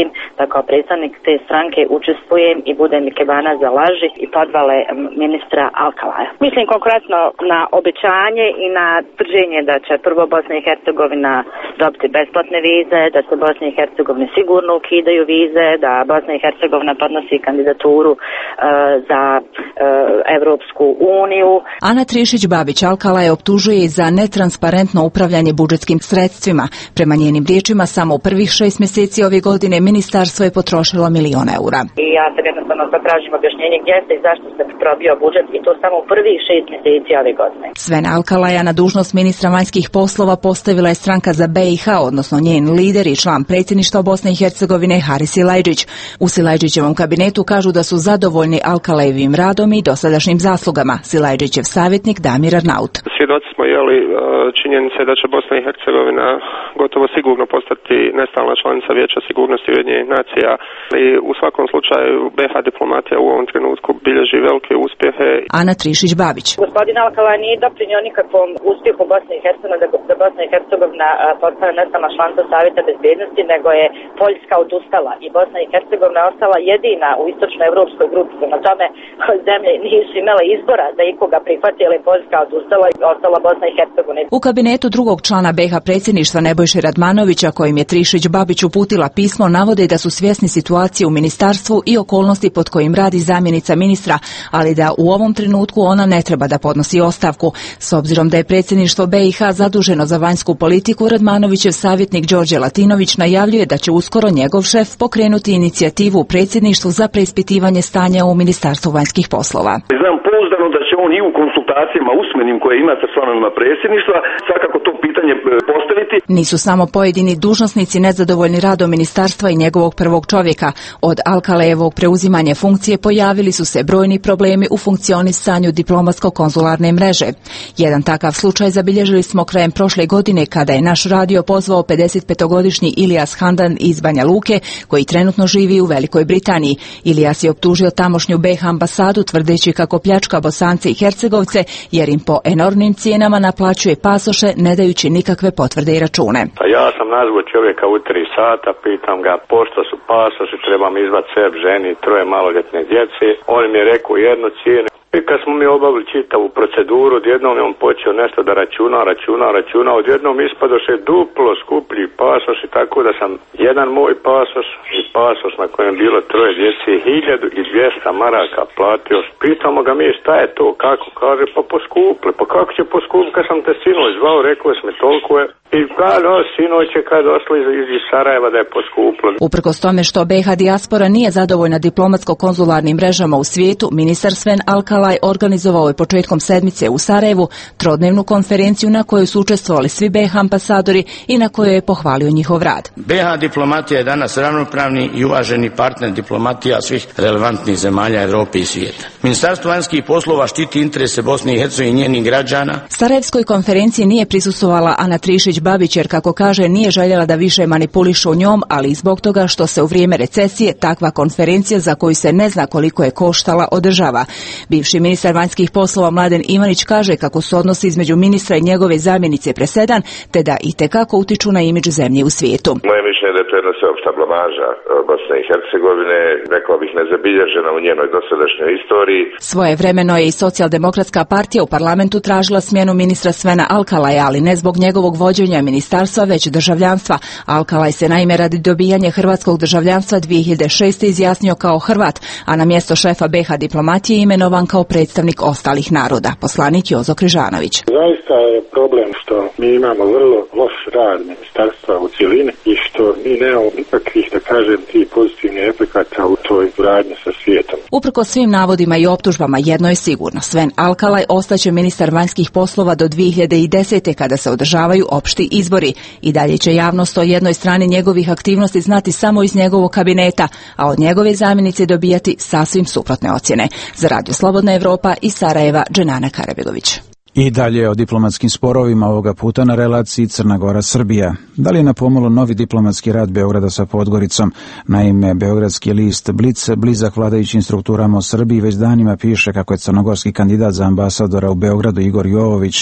da kao predstavnik te stranke učestvujem i budem ikebana za laži i podvale ministra Alkalaja. Mislim konkretno na obećanje i na tvrđenje da će prvo Bosna i Hercegovina dobiti besplatne vize, da se Bosni i Hercegovini sigurno ukidaju vize, da Bosna i Hercegovina podnosi kandidaturu uh, za uh, Evropsku uniju. Ana Trišić-Babić Alkalaj optužuje za netransparentno upravljanje budžetskim sredstvima. Prema njenim riječima, samo u prvih šest mjeseci ove godine ministarstvo je potrošilo milion eura. I ja sad jednostavno tražim objašnjenje gdje ste i zašto se probio budžet i to samo u prvih šest mjeseci ove godine. Sven Alkalaja na dužnost ministra vanjskih poslova postavila je stranka za be i ha, odnosno njen lider i član predsjedništva Bosne i Hercegovine Haris Silajdžić. U Silajdžićevom kabinetu kažu da su zadovoljni Alkalajevim radom i dosadašnjim zaslugama. Silajdžićev savjetnik Damir Arnaut. Svjedoci smo jeli činjenice da će Bosna i Hercegovina gotovo sigurno postati nestalna članica Vijeća sigurnosti Ujedinjenih nacija i u svakom slučaju be ha diplomatija u ovom trenutku bilježi velike uspjehe. Ana Trišić-Babić. Gospodin Alkalaj nije doprinio nikakvom uspjehu Bosne i Hercegovine da Bosna i Hercegovina postane nestalna članica Savjeta bezbednosti, nego je Poljska odustala i Bosna i Hercegovina ostala jedina u istočnoevropskoj grupi. Na tome zemlje nisu imale izbora da ikoga prihvati, jer je Poljska odustala i ostala Bosna i Hercegovina. U kabinetu drugog člana be ha predsjedništva Nebojše Radmanovića, kojim je Trišić-Babić uputila pismo, navode da su svjesni situacije u ministarstvu i okolnosti pod kojim radi zamjenica ministra, ali da u ovom trenutku ona ne treba da podnosi ostavku. S obzirom da je predsjedništvo be i ha zaduženo za vanjsku politiku, Radmanovićev savjetnik Đorđe Latinović najavljuje da će uskoro njegov šef pokrenuti inicijativu u predsjedništvu za preispitivanje stanja u Ministarstvu vanjskih poslova. Znam pouzdano da će on i u konsultacijama usmenim koje ima sa članovima predsjedništva svakako to pitanje postaviti. Nisu samo pojedini dužnosnici nezadovoljni radom ministarstva i njegovog prvog čovjeka. Od Alkalejevog preuzimanja funkcije pojavili su se brojni problemi u funkcionisanju diplomatsko-konzularne mreže. Jedan takav slučaj zabilježili smo krajem prošle godine kada je naš radio pozvao pedesetpetogodišnji Ilijas Handan iz Banja Luke, koji trenutno živi u Velikoj Britaniji. Ilijas je optužio tamošnju be ha ambasadu tvrdeći kako pljačka Bosance i Hercegovce jer im po enormnim cijenama naplaćuje pasoše ne dajući nikakve potvrde i račune. Pa ja sam nazvao čovjeka u tri sata, pitam ga pošto su pasoši, trebam izvat seb, ženi, troje maloljetne djece. On mi je rekao jednu cijenu. I kad smo mi obavili čitavu proceduru, odjednom je on počeo nešto da računa, računa, računa, odjednom ispadoše duplo skuplji pasoš i tako da sam jedan moj pasoš i pasoš na kojem je bilo troje djece hiljadu i dvjesto maraka platio. Pitamo ga mi šta je to, kako, kaže pa poskupli, pa kako će poskupli, kad sam te sinoć zvao, rekao sam mi toliko je. I kad o, sinoć je kad došli iz, iz Sarajeva da je poskuplo. Uprkos tome što be ha dijaspora nije zadovoljna diplomatsko-konzularnim mrežama u svijetu, ministar Sven Alkalaj organizovao je početkom sedmice u Sarajevu trodnevnu konferenciju na kojoj su učestvovali svi be ha ambasadori i na kojoj je pohvalio njihov rad. be ha diplomatija je danas ravnopravni i uvaženi partner diplomatija svih relevantnih zemalja Europe i svijeta. Ministarstvo vanjskih poslova štiti interese Bosne i Hercegovine i njenih građana. Sarajevskoj konferenciji nije prisustvovala Ana Trišić-Babić jer, kako kaže, nije željela da više manipulišu njom, ali i zbog toga što se u vrijeme recesije takva konferencija, za koju se ne zna koliko je koštala, održava. Bivši ministar vanjskih poslova Mladen Ivanić kaže kako su odnosi između ministra i njegove zamjenice presedan, te da itekako utiču na imidž zemlje u svijetu. Moje mišljenje da je to jedna sveopšta blamaža Bosne i Hercegovine, rekao bih nezabilježena u njenoj dosadašnjoj istoriji. Svojevremeno je i Socijaldemokratska partija u parlamentu tražila smjenu ministra Svena Alkalaja, ali ne zbog njegovog vođenja ministarstva, već državljanstva. Alkalaj se naime radi dobijanja hrvatskog državljanstva dvije hiljade šeste izjasnio kao Hrvat, a na mjesto šefa be ha diplomatije imenovan kao predstavnik ostalih naroda, poslanik Jozo Križanović. Zaista je problem što mi imamo vrlo loš rad ministarstva u cjelini i što mi nemamo nikakvih, da kažem, ti pozitivnih efekata u toj suradnji sa svijetom. Uprkos svim navodima i optužbama, jedno je sigurno: Sven Alkalaj ostaće ministar vanjskih poslova do dvije hiljade desete kada se održavaju opšti izbori. I dalje će javnost o jednoj strani njegovih aktivnosti znati samo iz njegovog kabineta, a od njegove zamjenice dobijati sasvim suprotne ocjene. Za Radio Slobodna Evropa iz Sarajeva, Dženana Karabegović. I dalje o diplomatskim sporovima, ovoga puta na relaciji Crna Gora-Srbija. Da li je na pomolu novi diplomatski rad Beograda sa Podgoricom? Naime, beogradski list Blic, blizak vladajućim strukturama u Srbiji, već danima piše kako je crnogorski kandidat za ambasadora u Beogradu Igor Jovović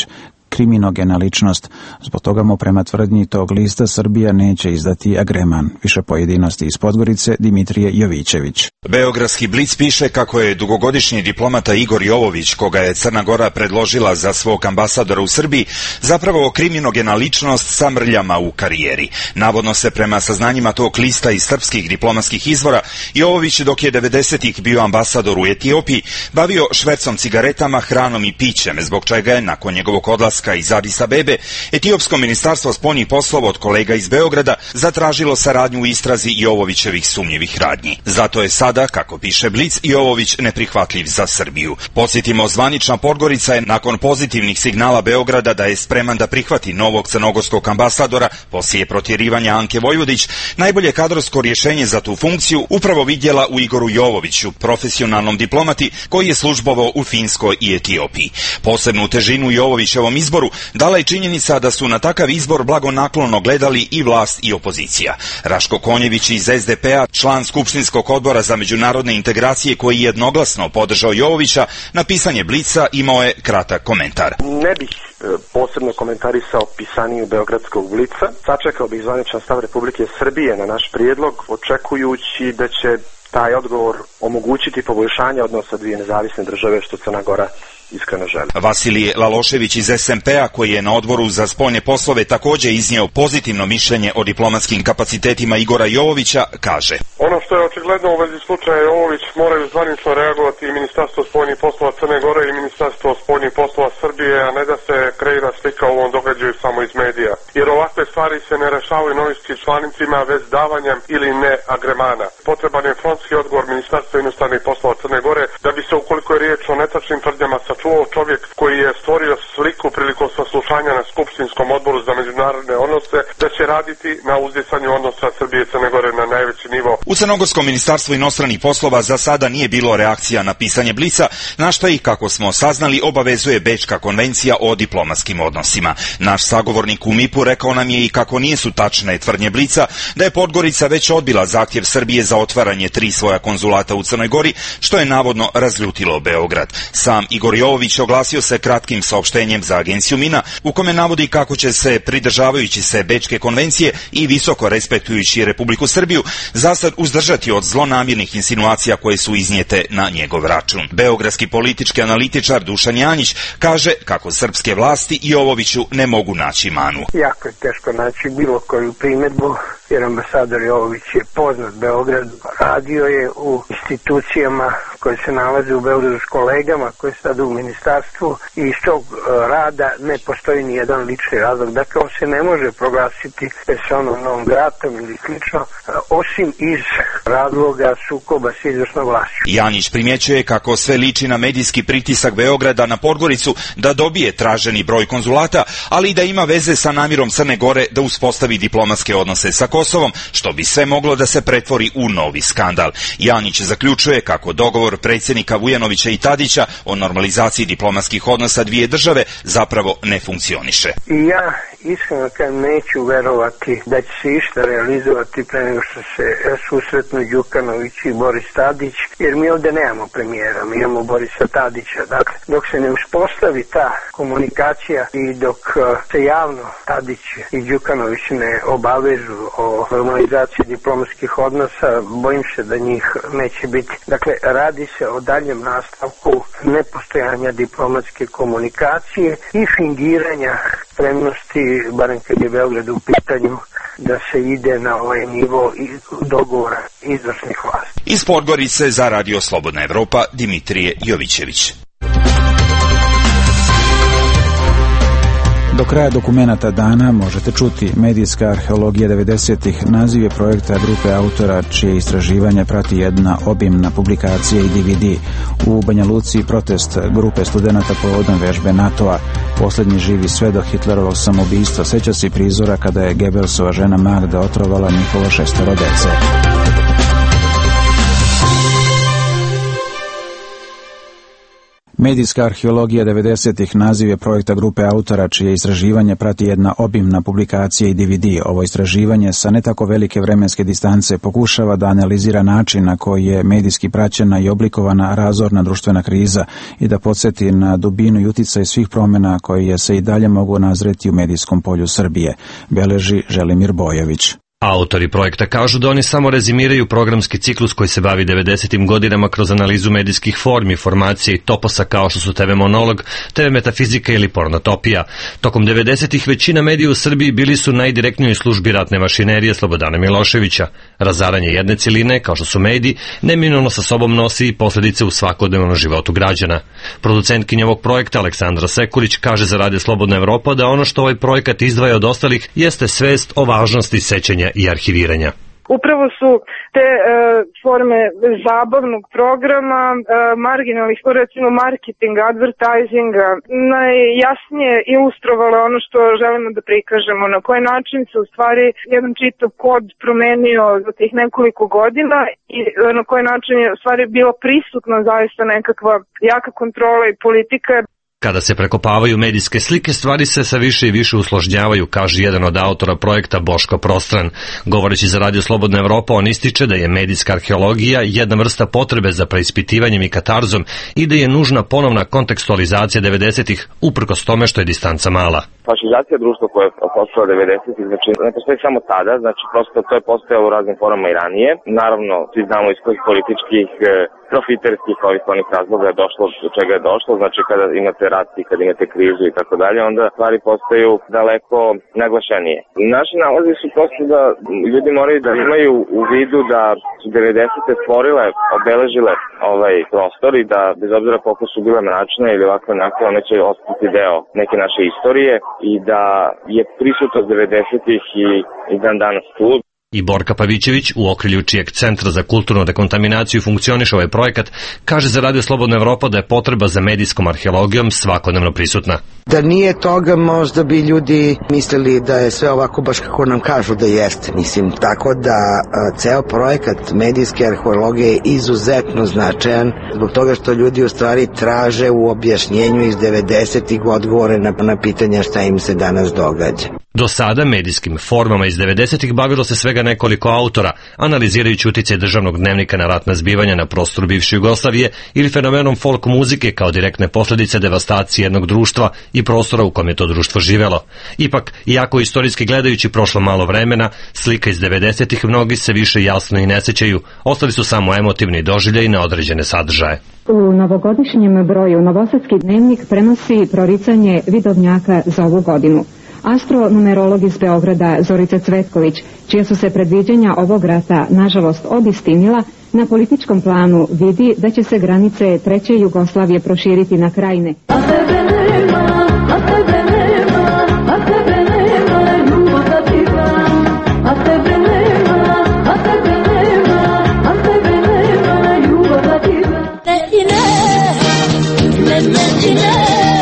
kriminogena ličnost. Zbog toga mu prema tvrdnji tog lista Srbija neće izdati agreman. Više pojedinosti iz Podgorice, Dimitrije Jovićević. Beogradski Blic piše kako je dugogodišnji diplomata Igor Jovović, koga je Crna Gora predložila za svog ambasadora u Srbiji, zapravo kriminogena ličnost sa mrljama u karijeri. Navodno se prema saznanjima tog lista iz srpskih diplomatskih izvora, Jovović dok je devedesetih bio ambasador u Etiopiji, bavio švercom cigaretama, hranom i pićem, zbog čega je nakon njegovog odlaska iz Adis Abebe Etiopsko ministarstvo spoljnih poslova od kolega iz Beograda zatražilo saradnju u istrazi Jovovićevih sumnjivih radnji. Zato je sada, kako piše Blic, Jovović neprihvatljiv za Srbiju. Podsjetimo, zvanična Podgorica je nakon pozitivnih signala Beograda da je spreman da prihvati novog crnogorskog ambasadora poslije protjerivanja Anke Vojvodić, najbolje kadrovsko rješenje za tu funkciju upravo vidjela u Igoru Jovoviću, profesionalnom diplomati koji je službovao u Finskoj i Etiopiji. Posebnu težinu Jovovićevom izboru dala je činjenica da su na takav izbor blagonaklono gledali i vlast i opozicija. Raško Konjević iz es de pe a, član Skupštinskog odbora za međunarodne integracije koji je jednoglasno podržao Jovovića, na pisanje Blica imao je kratak komentar. Ne bih posebno komentarisao pisaniju Beogradskog Blica. Sačekao bih zvaničan stav Republike Srbije na naš prijedlog, očekujući da će taj odgovor omogućiti poboljšanje odnosa dvije nezavisne države, što Crna Gora iskreno želi. Vasilije Lalošević iz es em pe a, koji je na odboru za spoljne poslove također iznio pozitivno mišljenje o diplomatskim kapacitetima Igora Jovovića, kaže: Ono što je očigledno u vezi slučaja Jovović, moraju zvanično reagovati i Ministarstvo spoljnih poslova Crne Gore i Ministarstvo spoljnih poslova Srbije, a ne da se kreira slika u ovom događaju samo iz medija. Jer ovakve stvari se ne rešavaju novinskim članicima, već davanjem ili ne agremana. Potreban je frontski odgovor Ministarstva inostranih poslova Crne Gore da bi se, ukoliko je riječ o netačnim tvrdnjama, sačuvao čovjek koji je stvorio sliku prilikom saslušanja na Skupštinskom odboru za međunarodne odnose, da će raditi na uzdisanju odnosa Srbije i Crne Gore na najveći nivo. U Crnogorskom ministarstvu inostranih poslova za sada nije bilo reakcija na pisanje Blica, na što ih, kako smo saznali, obavezuje Bečka konvencija o diplomatskim odnosima. Naš sagovornik u MIP-u rekao nam je i kako nisu tačne tvrdnje Blica da je Podgorica već odbila zahtjev Srbije za otvaranje tri svoja konzulata u Crnoj Gori, što je navodno razljutilo Beograd. Sam Igor Jovović oglasio se kratkim saopštenjem za agenciju Mina, u kome navodi kako će se, pridržavajući se Bečke konvencije i visoko respektujući Republiku Srbiju, zasad uzdržati od zlonamjernih insinuacija koje su iznijete na njegov račun. Beogradski politički analitičar Dušan Janjić kaže kako srpske vlasti Jovoviću ne mogu naći manu. Jako je teško naći bilo koju primjedbu, jer ambasador Jovović je poznat Beogradu, radio je u institucijama koje se nalaze u Beogradu s kolegama koje sad u ministarstvu i iz tog rada ne postoji ni jedan lični razlog. Dakle, on se ne može proglasiti personom non gratom ili slično, osim iz razloga sukoba s izvršnom vlasti. Janjić primjećuje kako sve liči na medijski pritisak Beograda na Podgoricu da dobije traženi broj konzulata, ali i da ima veze sa namjerom Crne Gore da uspostavi diplomatske odnose sa Kosovom, što bi sve moglo da se pretvori u novi skandal. Janjić zaključuje kako dogovor predsjednika Vujanovića i Tadića o normalizaciji diplomatskih odnosa dvije države zapravo ne funkcioniše. I ja iskreno kažem, neću verovati da će se išta realizovati pre nego što se susretnu Đukanović i Boris Tadić, jer mi ovdje nemamo premijera, mi imamo Borisa Tadića. Dakle, dok se ne uspostavi ta komunikacija i dok se javno Tadić i Đukanović ne obavežu o normalizaciji diplomatskih odnosa, bojim se da njih neće biti. Dakle, radi se o daljem nastavku nepostojanja diplomatske komunikacije i fingiranja spremnosti, barem kad je Beograd u pitanju, da se ide na ovaj nivo dogovora izvršnih vlasti. Iz Podgorice za Radio Slobodna Evropa, Dimitrije Jovićević. Do kraja dokumenata dana možete čuti medijska arheologija devedesetih, naziv je projekta grupe autora čije istraživanje prati jedna obimna publikacija i de ve de. U Banja Luci protest grupe studenata povodom vežbe NATO-a. Posljednji živi svedok Hitlerovog samoubistva seća se prizora kada je Gebelsova žena Magda otrovala njihovo šestoro dece. Medijska arheologija devedesetih naziv je projekta grupe autora čije istraživanje prati jedna obimna publikacija i D V D. Ovo istraživanje sa ne tako velike vremenske distance pokušava da analizira način na koji je medijski praćena i oblikovana razorna društvena kriza i da podsjeti na dubinu i uticaj svih promjena koje se i dalje mogu nazreti u medijskom polju Srbije, beleži Želimir Bojović. Autori projekta kažu da oni samo rezimiraju programski ciklus koji se bavi devedesetim godinama kroz analizu medijskih formi, formacije i toposa kao što su T V monolog, T V metafizika ili pornotopija. Tokom devedesetih većina medija u Srbiji bili su najdirektnijoj službi ratne mašinerije Slobodana Miloševića. Razaranje jedne ciline, kao što su mediji, neminovno sa sobom nosi i posljedice u svakodnevnom životu građana. Producentkinja ovog projekta Aleksandra Sekulić kaže za Radio Slobodna Evropa da ono što ovaj projekat izdvaja od ostalih jeste svest o važnosti sećanja i arhiviranja. Upravo su te e, forme zabavnog programa, e, marginalnih, recimo marketing, advertisinga, najjasnije ilustrovale ono što želimo da prikažemo, na koji način se u stvari jedan čitav kod promenio za tih nekoliko godina i na koji način je u stvari bila prisutna zaista nekakva jaka kontrola i politika. Kada se prekopavaju medijske slike, stvari se sa više i više usložnjavaju, kaže jedan od autora projekta Boško Prostran. Govoreći za Radio Slobodna Evropa, on ističe da je medijska arheologija jedna vrsta potrebe za preispitivanjem i katarzom i da je nužna ponovna kontekstualizacija devedesetih, uprkos tome što je distanca mala. Fašizacija društva koja je postala devedesetih, znači ne postoji samo tada, znači prosto to je postojalo u raznim formama i ranije. Naravno, svi znamo iz kojih političkih, profiterskih, ovih onih razloga je došlo, do čega je došlo, znači kada imate rat i kada imate krizu i tako dalje, onda stvari postaju daleko naglašenije. Naši nalazi su prosto da ljudi moraju da imaju u vidu da su devedesete stvorile, obeležile ovaj prostor i da bez obzira koliko su bile mračne ili ovako onako, one će ostati deo neke naše istorije i da je prisutnost devedesetih i, i dan danas tu. I Borka Pavićević, u okrilju čijeg Centra za kulturnu dekontaminaciju funkcioniše ovaj projekat, kaže za Radio Slobodna Evropa da je potreba za medijskom arheologijom svakodnevno prisutna. Da nije toga, možda bi ljudi mislili da je sve ovako baš kako nam kažu da jeste. Mislim, tako da a, ceo projekat medijske arheologije je izuzetno značajan zbog toga što ljudi u stvari traže u objašnjenju iz devedesetih odgovore na, na pitanja šta im se danas događa. Do sada medijskim formama iz devedesetih bavilo se svega nekoliko autora, analizirajući uticaj državnog dnevnika na ratna zbivanja na prostoru bivše Jugoslavije ili fenomenom folk muzike kao direktne posljedice devastacije jednog društva i prostora u kom je to društvo živelo. Ipak, iako istorijski gledajući prošlo malo vremena, slika iz devedesetih mnogi se više jasno i ne sećaju, ostali su samo emotivni doživljaji na određene sadržaje. U novogodišnjem broju Novosadski dnevnik prenosi proricanje vidovnjaka za ovu godinu. Astronumerolog iz Beograda Zorica Cvetković, čija su se predviđanja ovog rata nažalost obistinila, na političkom planu vidi da će se granice treće Jugoslavije proširiti na krajine. A tebe nema, a tebe nema, a tebe nema, ljubav da ti dam. A tebe nema, a tebe nema, a tebe nema, ljubav da ti dam. Ne i ne, ne, ne i ne.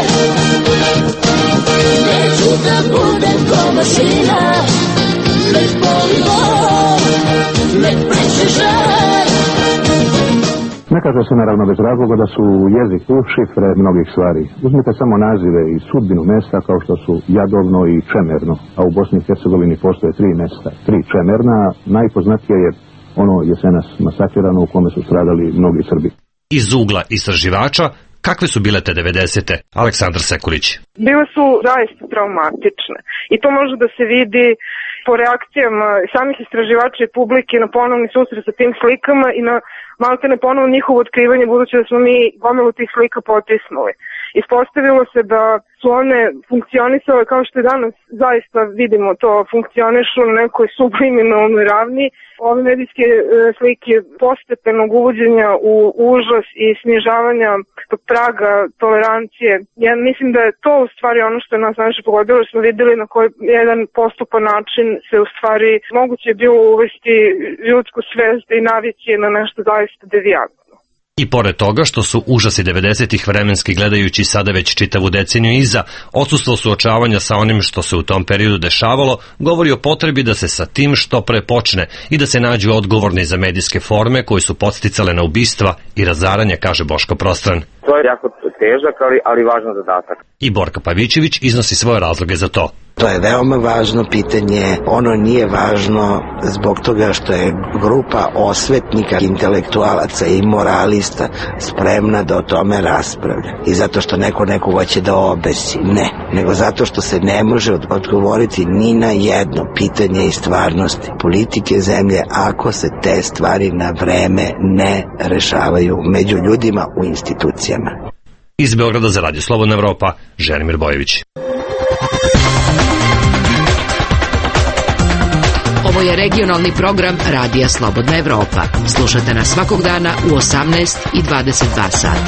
Neću da budem ko mašina, nek boli bol, nek preće žaj. Ne kaže se naravno bez razloga da su jezik u šifre mnogih stvari. Uzmite samo nazive i sudbinu mesta kao što su Jadovno i Čemerno, a u Bosni i Hercegovini postoje tri mesta, tri Čemerna, najpoznatije je ono jesenas masakrirano u kome su stradali mnogi Srbi. Iz ugla istraživača, kakve su bile te devedesete? Aleksandar Sekulić. Bile su zaista traumatične i to može da se vidi po reakcijama samih istraživača i publike na ponovni susret sa tim slikama i na maltene ponovno njihovo otkrivanje, budući da smo mi gomilu tih slika potisnuli. Ispostavilo se da su one funkcionisale kao što je danas zaista vidimo to funkcionišu na nekoj subliminalnoj ravni. Ove medijske slike postepenog uvođenja u užas i snižavanja tog praga tolerancije. Ja mislim da je to u stvari ono što je nas najviše pogodilo, jer smo videli na koji jedan postupan način se u stvari moguće je bilo uvesti ljudsku svest i navići na nešto zaista devijantno. I pored toga što su užasi devedesetih vremenski gledajući sada već čitavu deceniju iza, odsustvo suočavanja sa onim što se u tom periodu dešavalo, govori o potrebi da se sa tim što pre počne i da se nađu odgovorni za medijske forme koji su podsticale na ubistva i razaranje, kaže Boško Prostran. To je jako težak, ali, ali važan zadatak. I Borka Pavićević iznosi svoje razloge za to. To je veoma važno pitanje, ono nije važno zbog toga što je grupa osvetnika, intelektualaca i moralista spremna da o tome raspravlja. I zato što neko neko hoće da obesi. Ne, nego zato što se ne može odgovoriti ni na jedno pitanje iz stvarnosti politike zemlje ako se te stvari na vreme ne rešavaju među ljudima u institucijama. Iz Beograda za Radio Slobodna Evropa, Želimir Bojević. Ovo je regionalni program Radija Slobodna Evropa. Slušate nas svakog dana u osamnaest i dvadeset dva sata.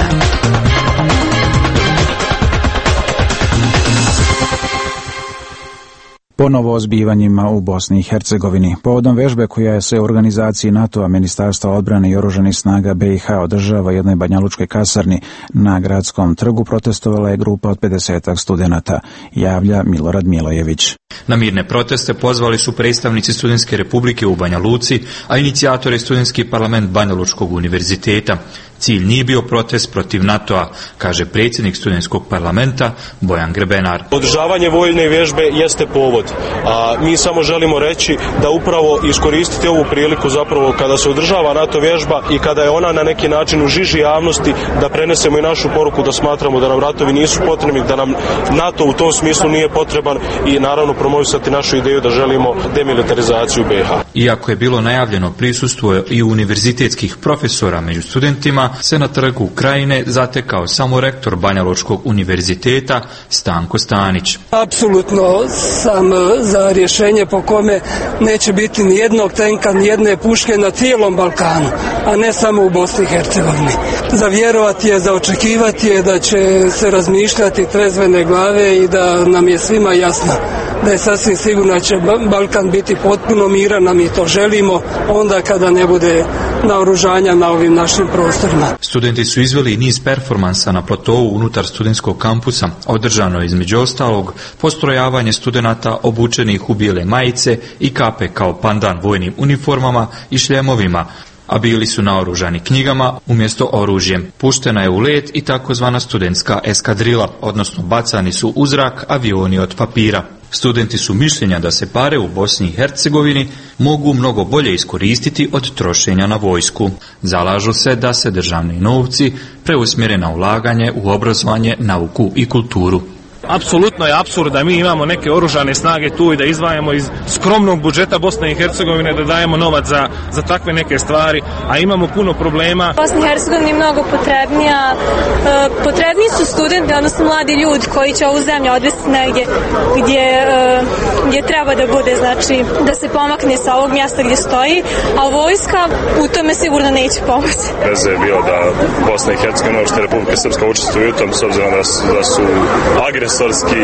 Ponovo o zbivanjima u Bosni i Hercegovini. Povodom vežbe koja se u organizaciji NATO-a, Ministarstva odbrane i oružanih snaga B i H održava jednoj banjalučkoj kasarni na Gradskom trgu, protestovala je grupa od pedesetak studenata, javlja Milorad Milojević. Na mirne proteste pozvali su predstavnici Studentske republike u Banja Luci, a inicijator je Studentski parlament Banjalučkog univerziteta. Cilj nije bio protest protiv NATO-a, kaže predsjednik Studentskog parlamenta Bojan Grebenar. Održavanje vojne vježbe jeste povod, a mi samo želimo reći da upravo iskoristiti ovu priliku zapravo kada se održava NATO vježba i kada je ona na neki način u žiži javnosti, da prenesemo i našu poruku da smatramo da nam ratovi nisu potrebni, da nam NATO u tom smislu nije potreban i naravno promovisati našu ideju da želimo demilitarizaciju B i H. Iako je bilo najavljeno prisustvo i univerzitetskih profesora među studentima, se na trgu Krajine zatekao samo rektor Banjalučkog univerziteta Stanko Stanić. Apsolutno sam za rješenje po kome neće biti ni jednog tenka, ni jedne puške na cijelom Balkanu, a ne samo u Bosni i Hercegovini. Za vjerovati je, za očekivati je da će se razmišljati trezvene glave i da nam je svima jasno da je sasvim sigurno da će Balkan biti potpuno miran, a mi to želimo onda kada ne bude naoružanja na ovim našim prostorima. Studenti su izveli niz performansa na platovu unutar studentskog kampusa. Održano je između ostalog postrojavanje studenata obučenih u bijele majice i kape kao pandan vojnim uniformama i šljemovima, a bili su naoružani knjigama umjesto oružjem. Puštena je u let i takozvana studentska eskadrila, odnosno bacani su u zrak avioni od papira. Studenti su mišljenja da se pare u Bosni i Hercegovini mogu mnogo bolje iskoristiti od trošenja na vojsku. Zalažu se da se državni novci preusmjere na ulaganje u obrazovanje, nauku i kulturu. Apsolutno je apsurd da mi imamo neke oružane snage tu i da izdvajamo iz skromnog budžeta Bosne i Hercegovine da dajemo novac za, za takve neke stvari, a imamo puno problema. Bosna i Hercegovina je mnogo potrebnija. E, potrebniji su studenti, odnosno mladi ljudi koji će ovu zemlju odvesti negdje gdje, e, gdje treba da bude, znači da se pomakne sa ovog mjesta gdje stoji, a vojska u tome sigurno neće pomoći. Veze je bilo da Bosna i Hercegovina, što Republika Srpska učestvuju u tom, s obzirom da su, da su agresivni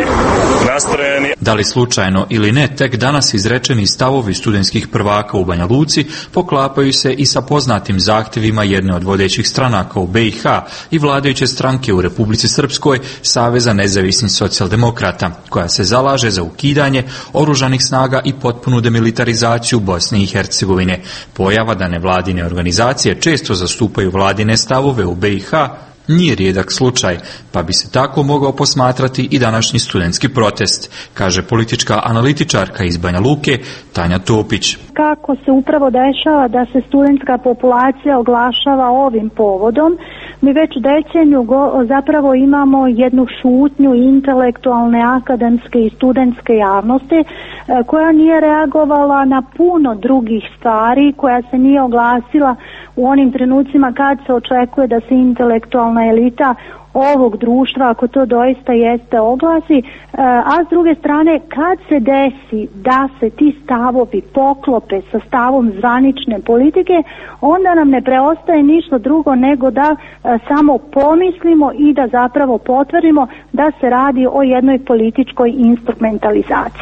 nastrojeni. Da li slučajno ili ne, tek danas izrečeni stavovi studentskih prvaka u Banja Luci poklapaju se i sa poznatim zahtjevima jedne od vodećih stranaka u B i H i vladajuće stranke u Republici Srpskoj, Saveza nezavisnih socijaldemokrata, koja se zalaže za ukidanje oružanih snaga i potpunu demilitarizaciju Bosne i Hercegovine. Pojava da nevladine organizacije često zastupaju vladine stavove u B i H nije rijedak slučaj, pa bi se tako mogao posmatrati i današnji studentski protest, kaže politička analitičarka iz Banja Luke Tanja Topić. Kako se upravo dešava da se studentska populacija oglašava ovim povodom, mi već deceniju go, zapravo imamo jednu šutnju intelektualne, akademske i studentske javnosti e, koja nije reagovala na puno drugih stvari, koja se nije oglasila u onim trenucima kad se očekuje da se intelektualna elita ovog društva, ako to doista jeste, oglasi, a s druge strane kad se desi da se ti stavovi poklope sa stavom zvanične politike, onda nam ne preostaje ništa drugo nego da samo pomislimo i da zapravo potvrdimo da se radi o jednoj političkoj instrumentalizaciji.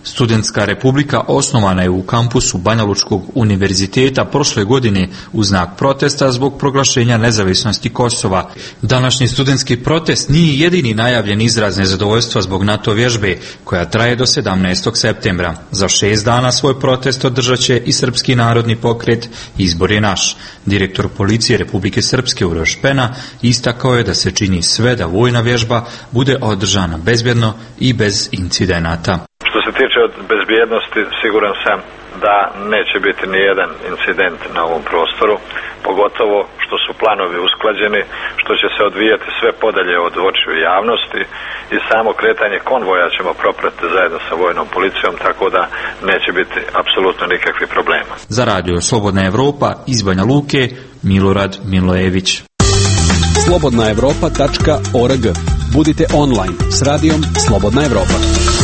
Studentska republika osnovana je u kampusu Banjalučkog univerziteta prošle godine u znak protesta zbog proglašenja nezavisnosti Kosova. Današnji studentski protest nije jedini najavljen izraz nezadovoljstva zbog NATO vježbe koja traje do sedamnaestog septembra. Za šest dana svoj protest održat će i Srpski narodni pokret Izbor je naš. Direktor policije Republike Srpske Uroš Pena istakao je da se čini sve da vojna vježba bude održana bezbjedno i bez incidenata. Što se tiče od bezbjednosti, siguran sam da neće biti ni jedan incident na ovom prostoru, pogotovo što su planovi usklađeni, što će se odvijati sve podalje od očiju javnosti i samo kretanje konvoja ćemo propratiti zajedno sa vojnom policijom, tako da neće biti apsolutno nikakvih problema. Za radio Slobodna Evropa iz Banja Luke, Milorad Milojević. slobodna evropa tačka org. Budite online s radijom Slobodna Evropa.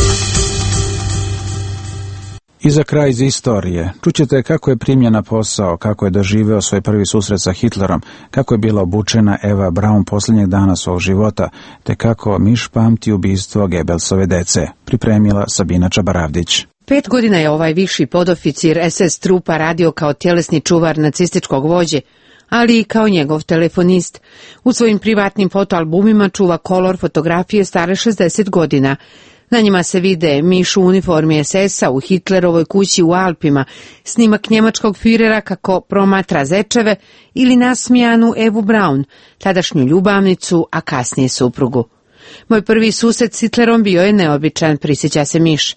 I za kraj iz istorije, čućete kako je primljena posao, kako je doživeo svoj prvi susret sa Hitlerom, kako je bila obučena Eva Braun posljednjeg dana svog života, te kako miš pamti ubistvo Gebelsove dece, pripremila Sabina Čabaravdić. Pet godina je ovaj viši podoficir es es trupa radio kao tjelesni čuvar nacističkog vođe, ali i kao njegov telefonist. U svojim privatnim fotoalbumima čuva kolor fotografije stare šezdeset godina. Na njima se vide miš u uniformi es esa u Hitlerovoj kući u Alpima, snimak njemačkog firera kako promatra zečeve ili nasmijanu Evu Braun, tadašnju ljubavnicu, a kasnije suprugu. Moj prvi susret s Hitlerom bio je neobičan, prisjeća se miš.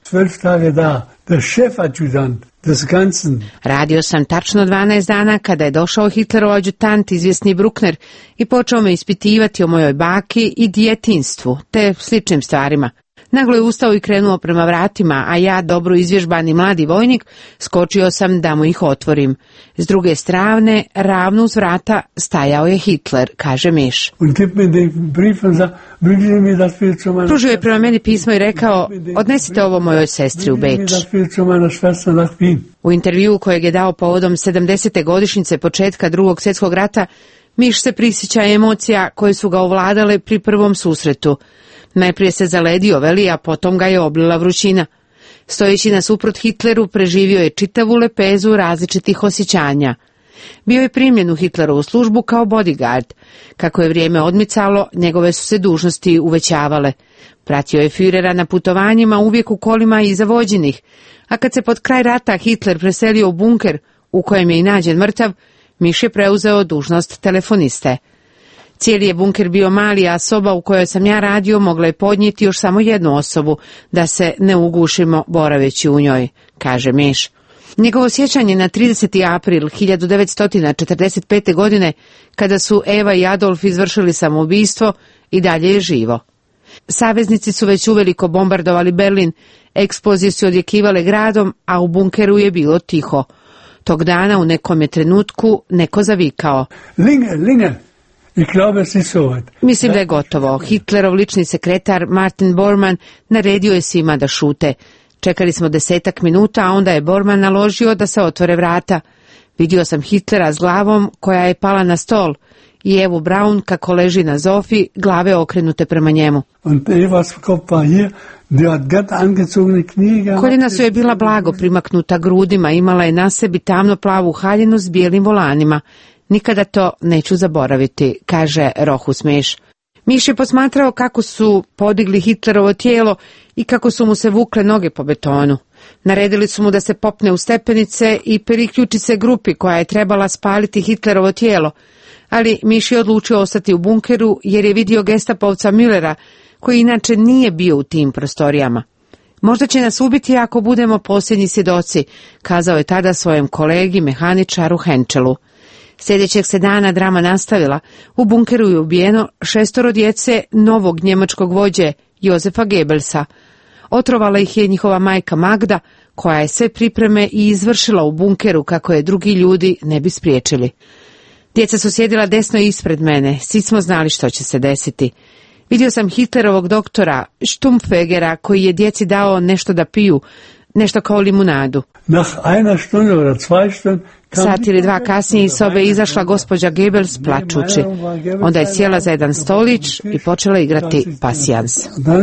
Radio sam tačno dvanaest dana kada je došao Hitlerov adjutant izvjesni Bruckner i počeo me ispitivati o mojoj baki i djetinjstvu, te sličnim stvarima. Naglo je ustao i krenuo prema vratima, a ja, dobro izvježbani mladi vojnik, skočio sam da mu ih otvorim. S druge strane, ravno uz vrata, stajao je Hitler, kaže miš. Pružio je prema meni pismo i rekao, odnesite ovo mojoj sestri u Beč. U intervju kojeg je dao povodom sedamdesete godišnjice početka drugog svjetskog rata, miš se prisjeća emocija koje su ga ovladale pri prvom susretu. Najprije se zaledio, veli, a potom ga je oblila vrućina. Stojeći nasuprot Hitleru, preživio je čitavu lepezu različitih osjećanja. Bio je primljen u Hitlerovu službu kao bodyguard. Kako je vrijeme odmicalo, njegove su se dužnosti uvećavale. Pratio je Führera na putovanjima, uvijek u kolima iza vođenih, a kad se pod kraj rata Hitler preselio u bunker, u kojem je i nađen mrtav, miš je preuzeo dužnost telefoniste. Cijeli je bunker bio mali, a soba u kojoj sam ja radio mogla je podnijeti još samo jednu osobu, da se ne ugušimo boraveći u njoj, kaže miš. Njegovo sjećanje na trideseti april hiljadu devetsto četrdeset pete. godine, kada su Eva i Adolf izvršili samoubistvo, i dalje je živo. Saveznici su već uveliko bombardovali Berlin, eksplozije su odjekivale gradom, a u bunkeru je bilo tiho. Tog dana u nekom je trenutku neko zavikao. Linge, linge! Mislim da je gotovo. Hitlerov lični sekretar Martin Bormann naredio je svima da šute. Čekali smo desetak minuta, a onda je Bormann naložio da se otvore vrata. Vidio sam Hitlera s glavom koja je pala na stol i Evu Braun kako leži na zofi, glave okrenute prema njemu. Koljena su je bila blago primaknuta grudima, imala je na sebi tamno plavu haljinu s bijelim volanima. Nikada to neću zaboraviti, kaže Rohus miš. Miš je posmatrao kako su podigli Hitlerovo tijelo i kako su mu se vukle noge po betonu. Naredili su mu da se popne u stepenice i priključi se grupi koja je trebala spaliti Hitlerovo tijelo, ali miš je odlučio ostati u bunkeru jer je vidio gestapovca Müllera, koji inače nije bio u tim prostorijama. Možda će nas ubiti ako budemo posljednji svjedoci, kazao je tada svojem kolegi mehaničaru Henčelu. Sljedećeg se dana drama nastavila. U bunkeru je ubijeno šestoro djece novog njemačkog vođe Josefa Goebbelsa. Otrovala ih je njihova majka Magda, koja je sve pripreme i izvršila u bunkeru kako je drugi ljudi ne bi spriječili. Djeca su sjedila desno ispred mene, svi smo znali što će se desiti. Vidio sam Hitlerovog doktora Stumpfegera koji je djeci dao nešto da piju, nešto kao limunadu. Nach einer Stunde oder zwei Stunden Sat ili dva kasnije iz sobe izašla gospođa Goebbels plačući. Onda je sjela za jedan stolić i počela igrati pasijans.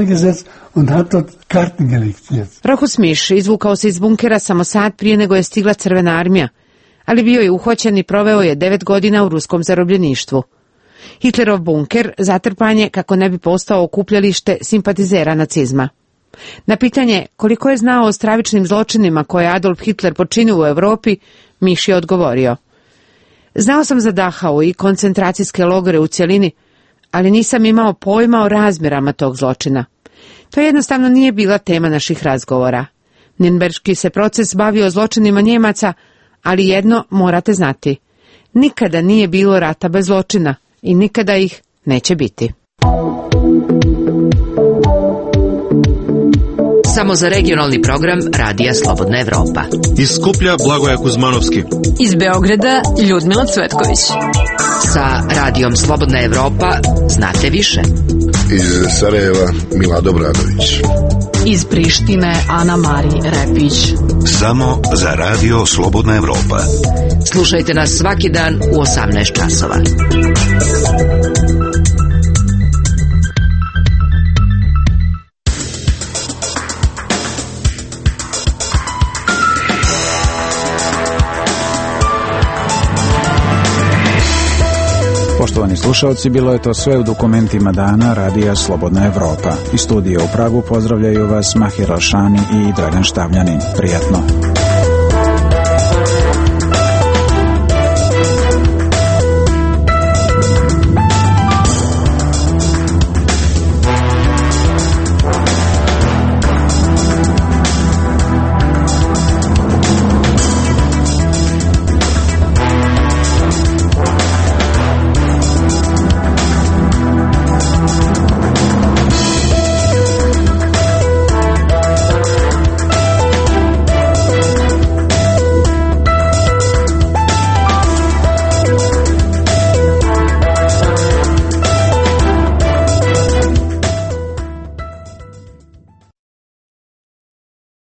Rohus Miš izvukao se iz bunkera samo sat prije nego je stigla Crvena armija, ali bio je uhvaćen i proveo je devet godina u ruskom zarobljeništvu. Hitlerov bunker zatrpan je kako ne bi postao okupljalište simpatizera nacizma. Na pitanje koliko je znao o stravičnim zločinima koje Adolf Hitler počinio u Europi, Miš je odgovorio: znao sam za Dachau i koncentracijske logore u cjelini, ali nisam imao pojma o razmjerama tog zločina. To jednostavno nije bila tema naših razgovora. Nürnberški se proces bavio zločinima Njemaca, ali jedno morate znati: nikada nije bilo rata bez zločina i nikada ih neće biti. Samo za regionalni program Radija Slobodna Evropa. Iz Skuplja Blagoja Kuzmanovski. Iz Beograda Ljudmila Cvetković. Sa Radijom Slobodna Evropa znate više. Iz Sarajeva Milado Bradović. Iz Prištine Ana Mari Repić. Samo za Radio Slobodna Evropa. Slušajte nas svaki dan u osamnaest časova. Poštovani slušalci, bilo je to sve u dokumentima dana Radija Slobodna Evropa. Iz studija u Pragu pozdravljaju vas Mahir Alšani i Dragan Štavljanin. Prijatno.